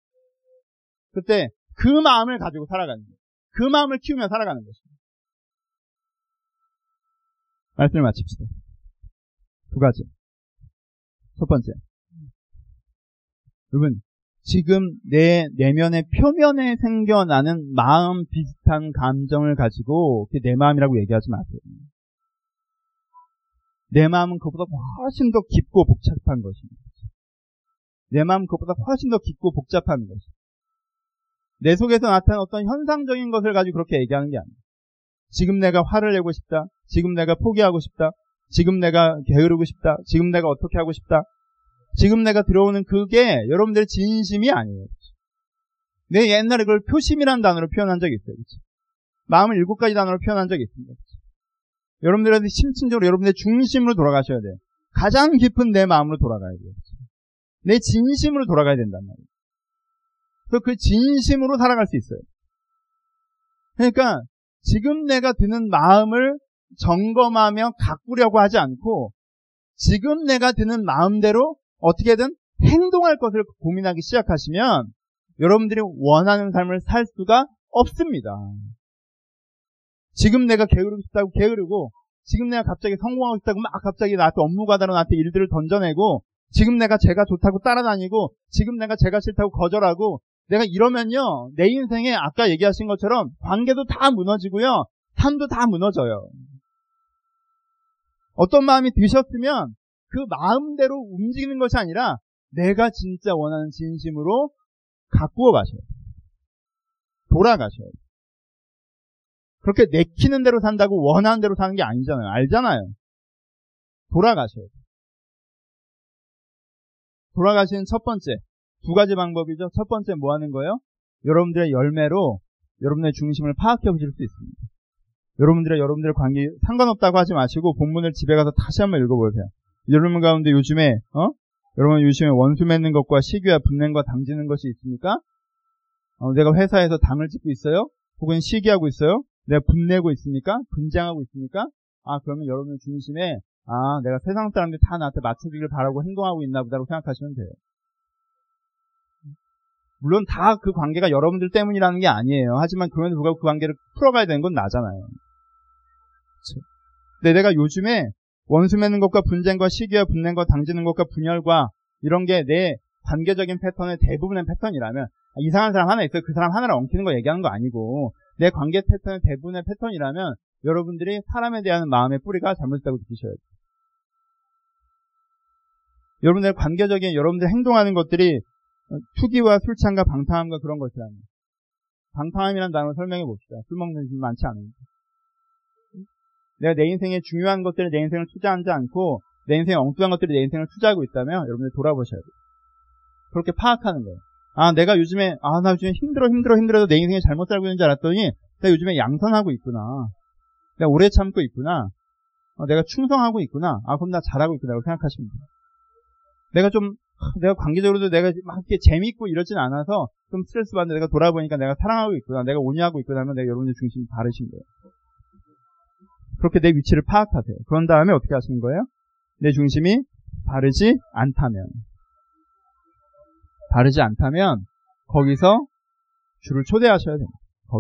그때 그 마음을 가지고 살아가는 거예요. 그 마음을 키우며 살아가는 것입니다. 말씀을 마칩시다. 두 가지. 첫 번째, 여러분 지금 내 내면의 표면에 생겨나는 마음 비슷한 감정을 가지고 내 마음이라고 얘기하지 마세요. 내 마음은 그것보다 훨씬 더 깊고 복잡한 것입니다. 내 마음은 그것보다 훨씬 더 깊고 복잡한 것입니다. 내 속에서 나타난 어떤 현상적인 것을 가지고 그렇게 얘기하는 게 아니에요. 지금 내가 화를 내고 싶다. 지금 내가 포기하고 싶다. 지금 내가 게으르고 싶다. 지금 내가 어떻게 하고 싶다. 지금 내가 들어오는 그게 여러분들의 진심이 아니에요. 내 옛날에 그걸 표심이라는 단어로 표현한 적이 있어요. 그렇죠? 마음을 7가지 단어로 표현한 적이 있습니다. 그렇죠? 여러분들한테 심층적으로 여러분의 중심으로 돌아가셔야 돼요. 가장 깊은 내 마음으로 돌아가야 돼요. 내 진심으로 돌아가야 된단 말이에요. 그래서 그 진심으로 살아갈 수 있어요. 그러니까 지금 내가 드는 마음을 점검하며 가꾸려고 하지 않고 지금 내가 드는 마음대로 어떻게든 행동할 것을 고민하기 시작하시면 여러분들이 원하는 삶을 살 수가 없습니다. 지금 내가 게으르고 싶다고 게으르고, 지금 내가 갑자기 성공하고 싶다고 막 갑자기 나한테 업무 과다로 나한테 일들을 던져내고, 지금 내가 제가 좋다고 따라다니고, 지금 내가 제가 싫다고 거절하고, 내가 이러면요, 내 인생에 아까 얘기하신 것처럼 관계도 다 무너지고요, 삶도 다 무너져요. 어떤 마음이 드셨으면 그 마음대로 움직이는 것이 아니라 내가 진짜 원하는 진심으로 가꾸어 가셔야 돼요. 돌아가셔야 돼요. 그렇게 내키는 대로 산다고 원하는 대로 사는 게 아니잖아요. 알잖아요. 돌아가셔야 돼요. 돌아가시는 첫 번째, 두 가지 방법이죠. 첫 번째 뭐 하는 거예요? 여러분들의 열매로 여러분의 중심을 파악해 보실 수 있습니다. 여러분들의 관계 상관없다고 하지 마시고 본문을 집에 가서 다시 한번 읽어보세요. 여러분 가운데 요즘에 여러분 요즘에 원수 맺는 것과 시기와 분냄과 당지는 것이 있습니까? 내가 회사에서 당을 짓고 있어요? 혹은 시기하고 있어요? 내가 분내고 있습니까? 분쟁하고 있습니까? 그러면 여러분의 중심에 내가 세상 사람들이 다 나한테 맞춰주기를 바라고 행동하고 있나 보다라고 생각하시면 돼요. 물론 다 그 관계가 여러분들 때문이라는 게 아니에요. 하지만 그럼에도 불구하고 그 관계를 풀어가야 되는 건 나잖아요. 그렇죠? 근데 내가 요즘에 원수 맺는 것과 분쟁과 시기와 분냄과 당지는 것과 분열과 이런 게 내 관계적인 패턴의 대부분의 패턴이라면 이상한 사람 하나 있어요. 그 사람 하나를 엉키는 거 얘기하는 거 아니고 내 관계 패턴의 대부분의 패턴이라면 여러분들이 사람에 대한 마음의 뿌리가 잘못됐다고 느끼셔야 돼요. 여러분들 관계적인 여러분들 행동하는 것들이 투기와 술창과 방탕함과 그런 것이라면 방탕함이라는 단어를 설명해 봅시다. 술 먹는 분 많지 않으니까. 내가 내 인생에 중요한 것들에 내 인생을 투자하지 않고 내 인생에 엉뚱한 것들이 내 인생을 투자하고 있다면 여러분들 돌아보셔야 돼요. 그렇게 파악하는 거예요. 내가 요즘에 나 요즘에 힘들어서 내 인생에 잘못 살고 있는 줄 알았더니 내가 요즘에 양선하고 있구나. 내가 오래 참고 있구나. 내가 충성하고 있구나. 그럼 나 잘하고 있구나라고 생각하시면 돼요. 내가 관계적으로도 내가 막 이렇게 재밌고 이러진 않아서 좀 스트레스 받는데 내가 돌아보니까 내가 사랑하고 있구나. 내가 온유하고 있구나 하면 내가 여러분의 중심이 다르신 거예요. 그렇게 내 위치를 파악하세요. 그런 다음에 어떻게 하시는 거예요? 내 중심이 바르지 않다면 거기서 주를 초대하셔야 됩니다.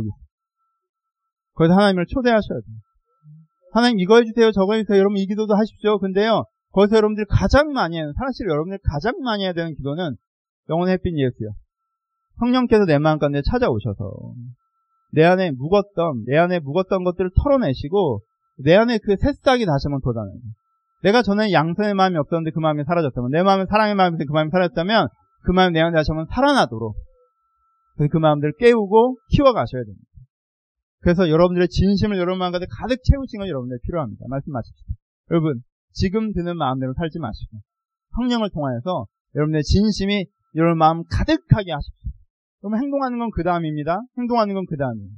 거기서 하나님을 초대하셔야 돼요. 하나님 이거 해주세요, 저거 해주세요. 여러분 이 기도도 하십시오. 근데요, 거기서 여러분들이 가장 많이 해요. 사실 여러분들이 가장 많이 해야 되는 기도는 영혼의 햇빛 예수요. 성령께서 내 마음 가운데 찾아오셔서 내 안에 묵었던 것들을 털어내시고 내 안에 그 새싹이 다시 한번 돋아나요. 내가 전에 양선의 마음이 없었는데 그 마음이 사라졌다면, 내 마음에 사랑의 마음이 있는데 그 마음이 사라졌다면 그 마음이 내 안에 다시 한번 살아나도록 그 마음들을 깨우고 키워가셔야 됩니다. 그래서 여러분들의 진심을 여러분 마음 가운데 가득 채우신 건 여러분들 필요합니다. 말씀 마십시오. 여러분 지금 드는 마음대로 살지 마시고 성령을 통하여서 여러분의 진심이 여러분 마음 가득하게 하십시오. 그러면 행동하는 건 그 다음입니다. 행동하는 건 그 다음이에요.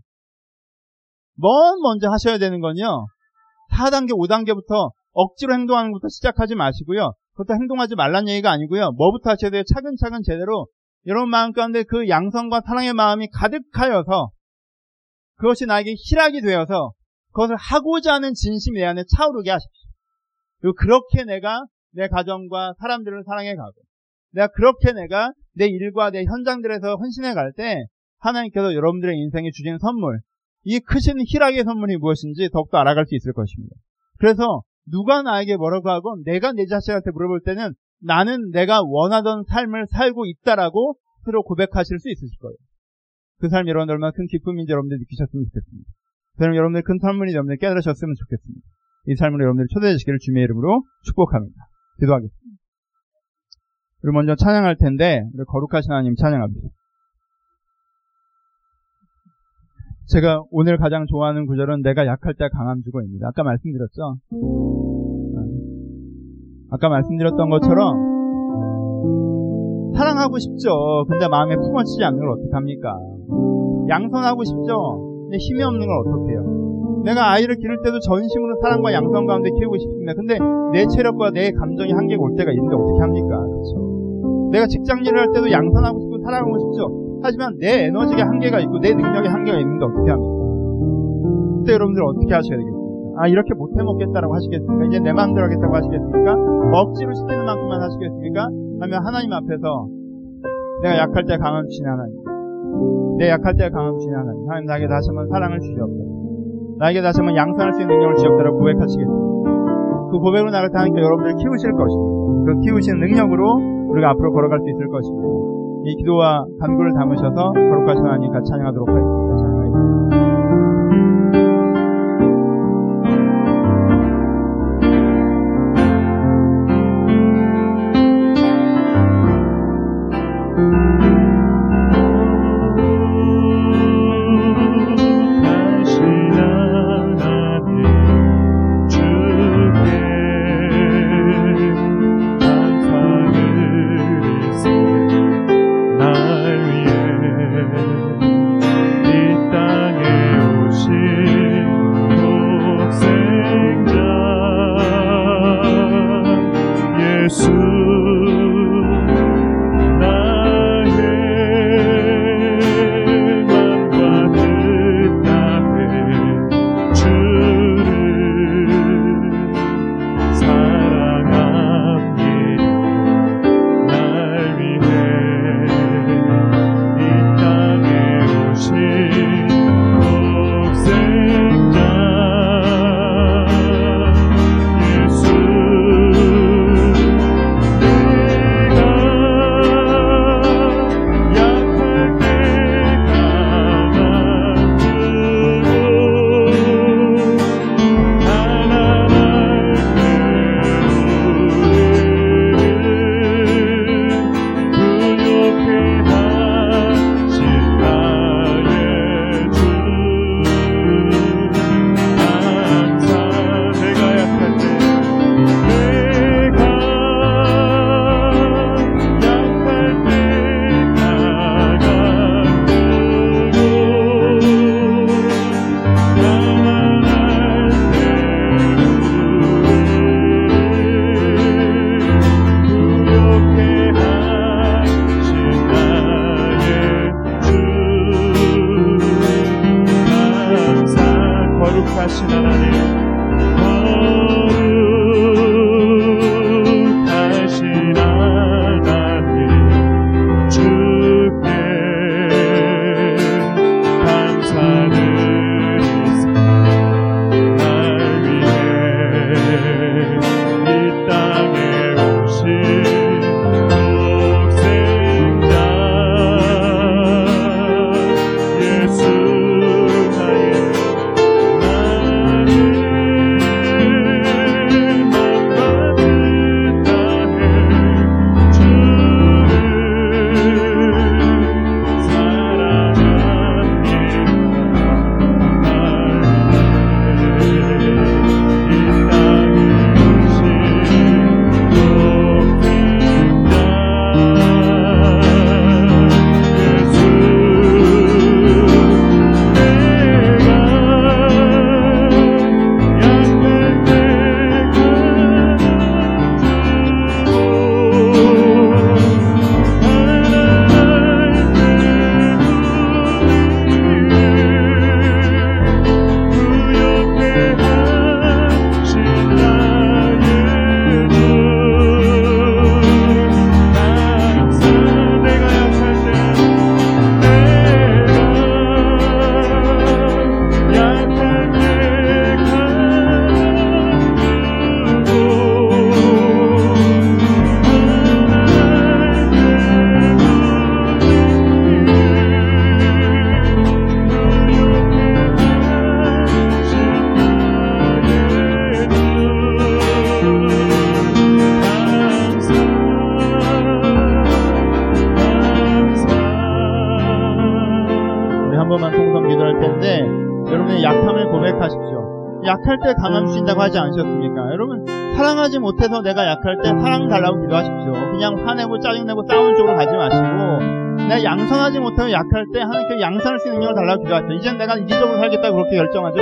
먼저 하셔야 되는 건요, 4단계, 5단계부터 억지로 행동하는 것부터 시작하지 마시고요. 그것도 행동하지 말란 얘기가 아니고요. 뭐부터 하셔야 돼요? 차근차근 제대로 여러분 마음 가운데 그 양성과 사랑의 마음이 가득하여서 그것이 나에게 희락이 되어서 그것을 하고자 하는 진심이 내 안에 차오르게 하십시오. 그리고 그렇게 내가 내 가정과 사람들을 사랑해 가고 내가 그렇게 내가 내 일과 내 현장들에서 헌신해 갈 때 하나님께서 여러분들의 인생에 주신 선물, 이 크신 희락의 선물이 무엇인지 더욱더 알아갈 수 있을 것입니다. 그래서 누가 나에게 뭐라고 하고 내가 내 자신한테 물어볼 때는 나는 내가 원하던 삶을 살고 있다라고 스스로 고백하실 수 있으실 거예요. 그 삶이 여러분들 얼마나 큰 기쁨인지 여러분들 느끼셨으면 좋겠습니다. 그럼 여러분들 큰 선물이 여러분들 깨달으셨으면 좋겠습니다. 이 삶으로 여러분들 초대해 주시기를 주님의 이름으로 축복합니다. 기도하겠습니다. 우리 먼저 찬양할 텐데 우리 거룩하신 하나님 찬양합니다. 제가 오늘 가장 좋아하는 구절은 내가 약할 때 강함 주고입니다. 아까 말씀드렸죠? 아까 말씀드렸던 것처럼 사랑하고 싶죠. 근데 마음에 품어지지 않는 걸 어떡합니까? 양선하고 싶죠. 근데 힘이 없는 걸 어떡해요? 내가 아이를 기를 때도 전심으로 사랑과 양선 가운데 키우고 싶습니다. 근데 내 체력과 내 감정이 한계가 올 때가 있는데 어떻게 합니까? 그렇죠? 내가 직장 일을 할 때도 양선하고 싶고 사랑하고 싶죠. 하지만 내 에너지가 한계가 있고 내 능력에 한계가 있는데 어떻게 합니까? 그때 여러분들 어떻게 하셔야 되겠습니까? 이렇게 못해 먹겠다라고 하시겠습니까? 이제 내 마음대로 하겠다고 하시겠습니까? 억지로 시키는 만큼만 하시겠습니까? 하면 하나님 앞에서 내가 약할 때 강함 주시는 하나님, 내 약할 때 강함 주시는 하나님, 하나님 나에게 다시 한번 사랑을 주시옵소서, 나에게 다시 한번 양산할 수 있는 능력을 주시옵소서 고백하시겠습니다. 그 고백으로 나를 하니까 여러분들을 키우실 것입니다. 그 키우시는 능력으로 우리가 앞으로 걸어갈 수 있을 것입니다. 이 기도와 간구를 담으셔서 거룩하신 하나님 같이 찬양하도록 하겠습니다. 찬양하겠습니다. 예수 약할 때 강함 주신다고 하지 않으셨습니까? 여러분, 사랑하지 못해서 내가 약할 때 사랑 달라고 기도하십시오. 그냥 화내고 짜증내고 싸우는 쪽으로 가지 마시고, 내가 양선하지 못해서 약할 때 하나님께 양선할 수 있는 능력을 달라고 기도하십시오. 이젠 내가 이기적으로 살겠다 그렇게 결정하지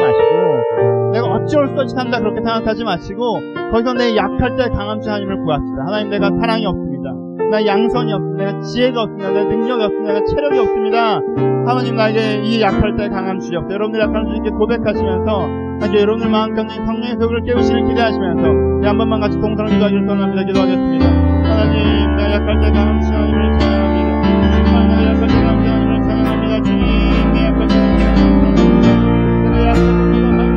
마시고, 내가 어찌할 수 없이 산다 그렇게 생각하지 마시고, 거기서 내 약할 때 강함 주신 하나님을 구합시다. 하나님, 내가 사랑이 없습니다. 나 양선이 없습니다. 내가 지혜가 없습니다. 내가 능력이 없습니다. 내가 체력이 없습니다. 하나님, 나에게 이 약할 때 강함 주시옵소서. 여러분들 약함 주님께 고백하시면서 이제 여러분들 마음 가운데 성령의 속을 깨우시는 기대하시면서 한 번만 같이 동성을 기도하기를 원합니다. 기도하겠습니다. 하나님, 내가 약할 때 강함 주신 하나님을 찬양합니다. 하나님, 내가 약할 때 강함 주신 하나님을 찬양합니다. 주님, 내 약할 때 강함 주신 하나님을 내가 약할 때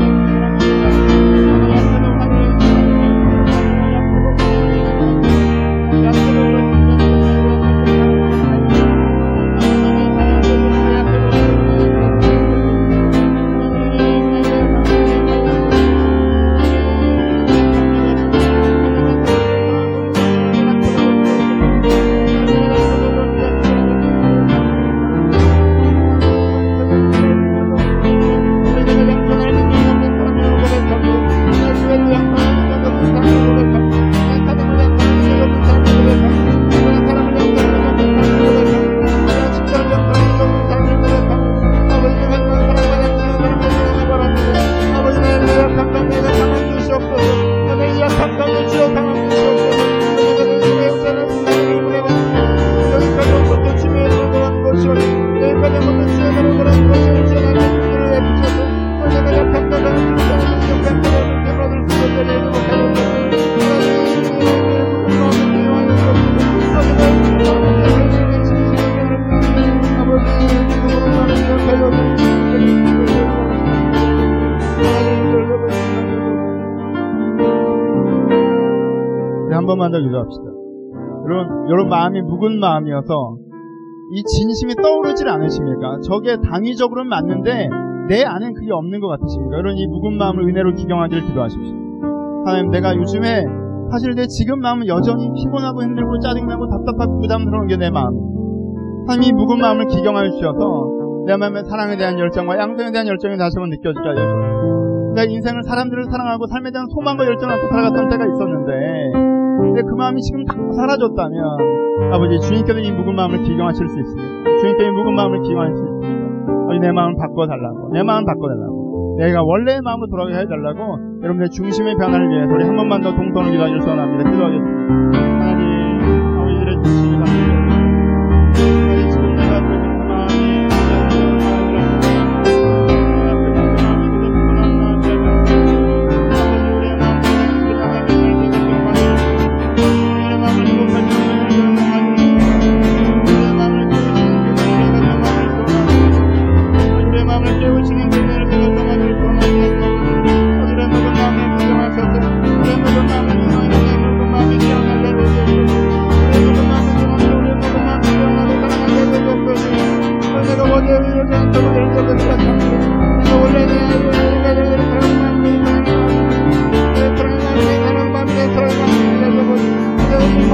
한 번만 더 기도합시다. 여러분 마음이 묵은 마음이어서 이 진심이 떠오르질 않으십니까? 저게 당위적으로는 맞는데 내 안엔 그게 없는 것 같으십니까? 여러분, 이 묵은 마음을 은혜로 기경하기를 기도하십시오. 하나님, 내가 요즘에 사실 내 지금 마음은 여전히 피곤하고 힘들고 짜증나고 답답하고 부담스러운 게 내 마음. 하나님, 이 묵은 마음을 기경하여 주셔서 내 마음의 사랑에 대한 열정과 양성에 대한 열정이 다시 한번 느껴지게 하여 주옵소서. 내가 인생을 사람들을 사랑하고 삶에 대한 소망과 열정을 갖고 살아갔던 때가 있었는데, 근데 그 마음이 지금 다 사라졌다면 아버지, 주님께서 이 묵은 마음을 기경하실 수 있습니다. 주님께서 이 묵은 마음을 기경하실 수 있습니다. 아버지, 내 마음을 바꿔달라고, 내 마음을 바꿔달라고, 내가 원래의 마음으로 돌아가게 해달라고, 여러분의 중심의 변화를 위해서 우리 한 번만 더 동성을 기도하기를 소원합니다. 기도하겠습니다. 하나님, 아버지들의 중심이 바뀌게 지금 내가 그 마음이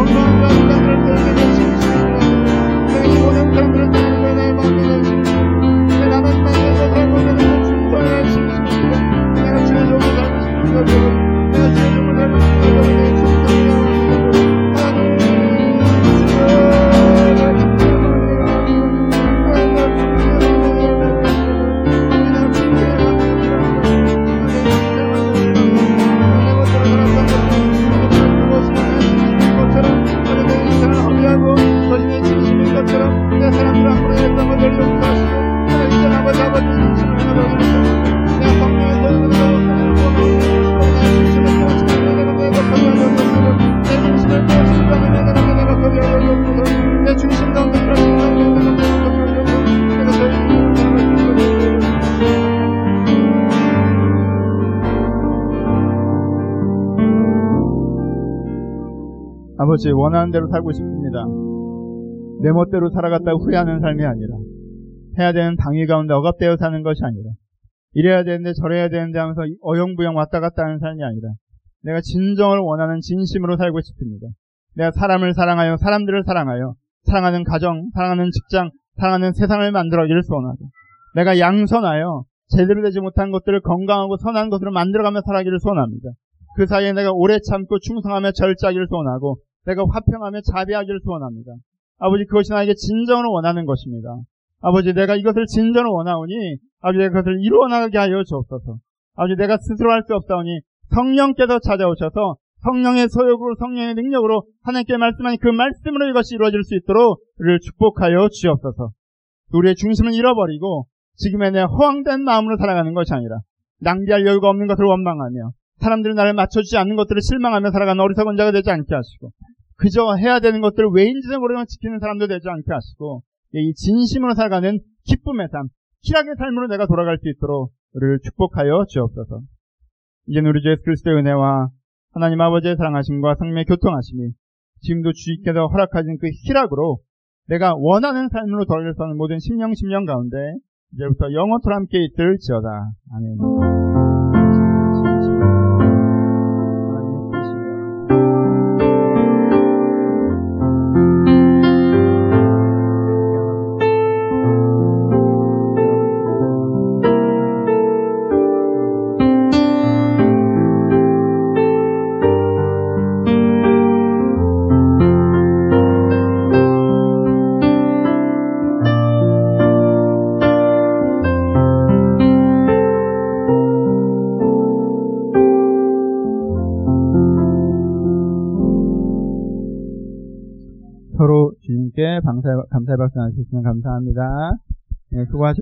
아버지, 원하는 대로 살고 싶습니다. 내 멋대로 살아갔다고 후회하는 삶이 아니라, 해야 되는 당위 가운데 억압되어 사는 것이 아니라, 이래야 되는데 저래야 되는데 하면서 어영부영 왔다 갔다 하는 삶이 아니라, 내가 진정을 원하는 진심으로 살고 싶습니다. 내가 사람을 사랑하여, 사람들을 사랑하여, 사랑하는 가정, 사랑하는 직장, 사랑하는 세상을 만들어기를 소원하고, 내가 양선하여 제대로 되지 못한 것들을 건강하고 선한 것으로 만들어가며 살아가기를 소원합니다. 그 사이에 내가 오래 참고 충성하며 절제하기를 소원하고, 내가 화평하며 자비하기를 소원합니다. 아버지, 그것이 나에게 진정으로 원하는 것입니다. 아버지, 내가 이것을 진정으로 원하오니 아버지, 내가 그것을 이루어나가게 하여 주옵소서. 아버지, 내가 스스로 할 수 없사오니 성령께서 찾아오셔서 성령의 소욕으로, 성령의 능력으로 하나님께 말씀하니 그 말씀으로 이것이 이루어질 수 있도록 우리를 축복하여 주옵소서. 우리의 중심을 잃어버리고 지금의 내 허황된 마음으로 살아가는 것이 아니라, 낭비할 여유가 없는 것을 원망하며 사람들이 나를 맞춰주지 않는 것들을 실망하며 살아가는 어리석은 자가 되지 않게 하시고, 그저 해야 되는 것들을 왜인지도 모르면 지키는 사람도 되지 않게 하시고, 이 진심으로 살아가는 기쁨의 삶, 희락의 삶으로 내가 돌아갈 수 있도록 우리를 축복하여 주옵소서. 이제는 우리 주 예수 그리스도의 은혜와 하나님 아버지의 사랑하심과 성령의 교통하심이 지금도 주님께서 허락하신 그 희락으로 내가 원하는 삶으로 돌아갈 수 있는 모든 심령 가운데 이제부터 영원토록 함께 있을지어다. 아멘. 서로 주님께 감사의 박수 나눠주시면 감사합니다. 네, 수고하셨습니다.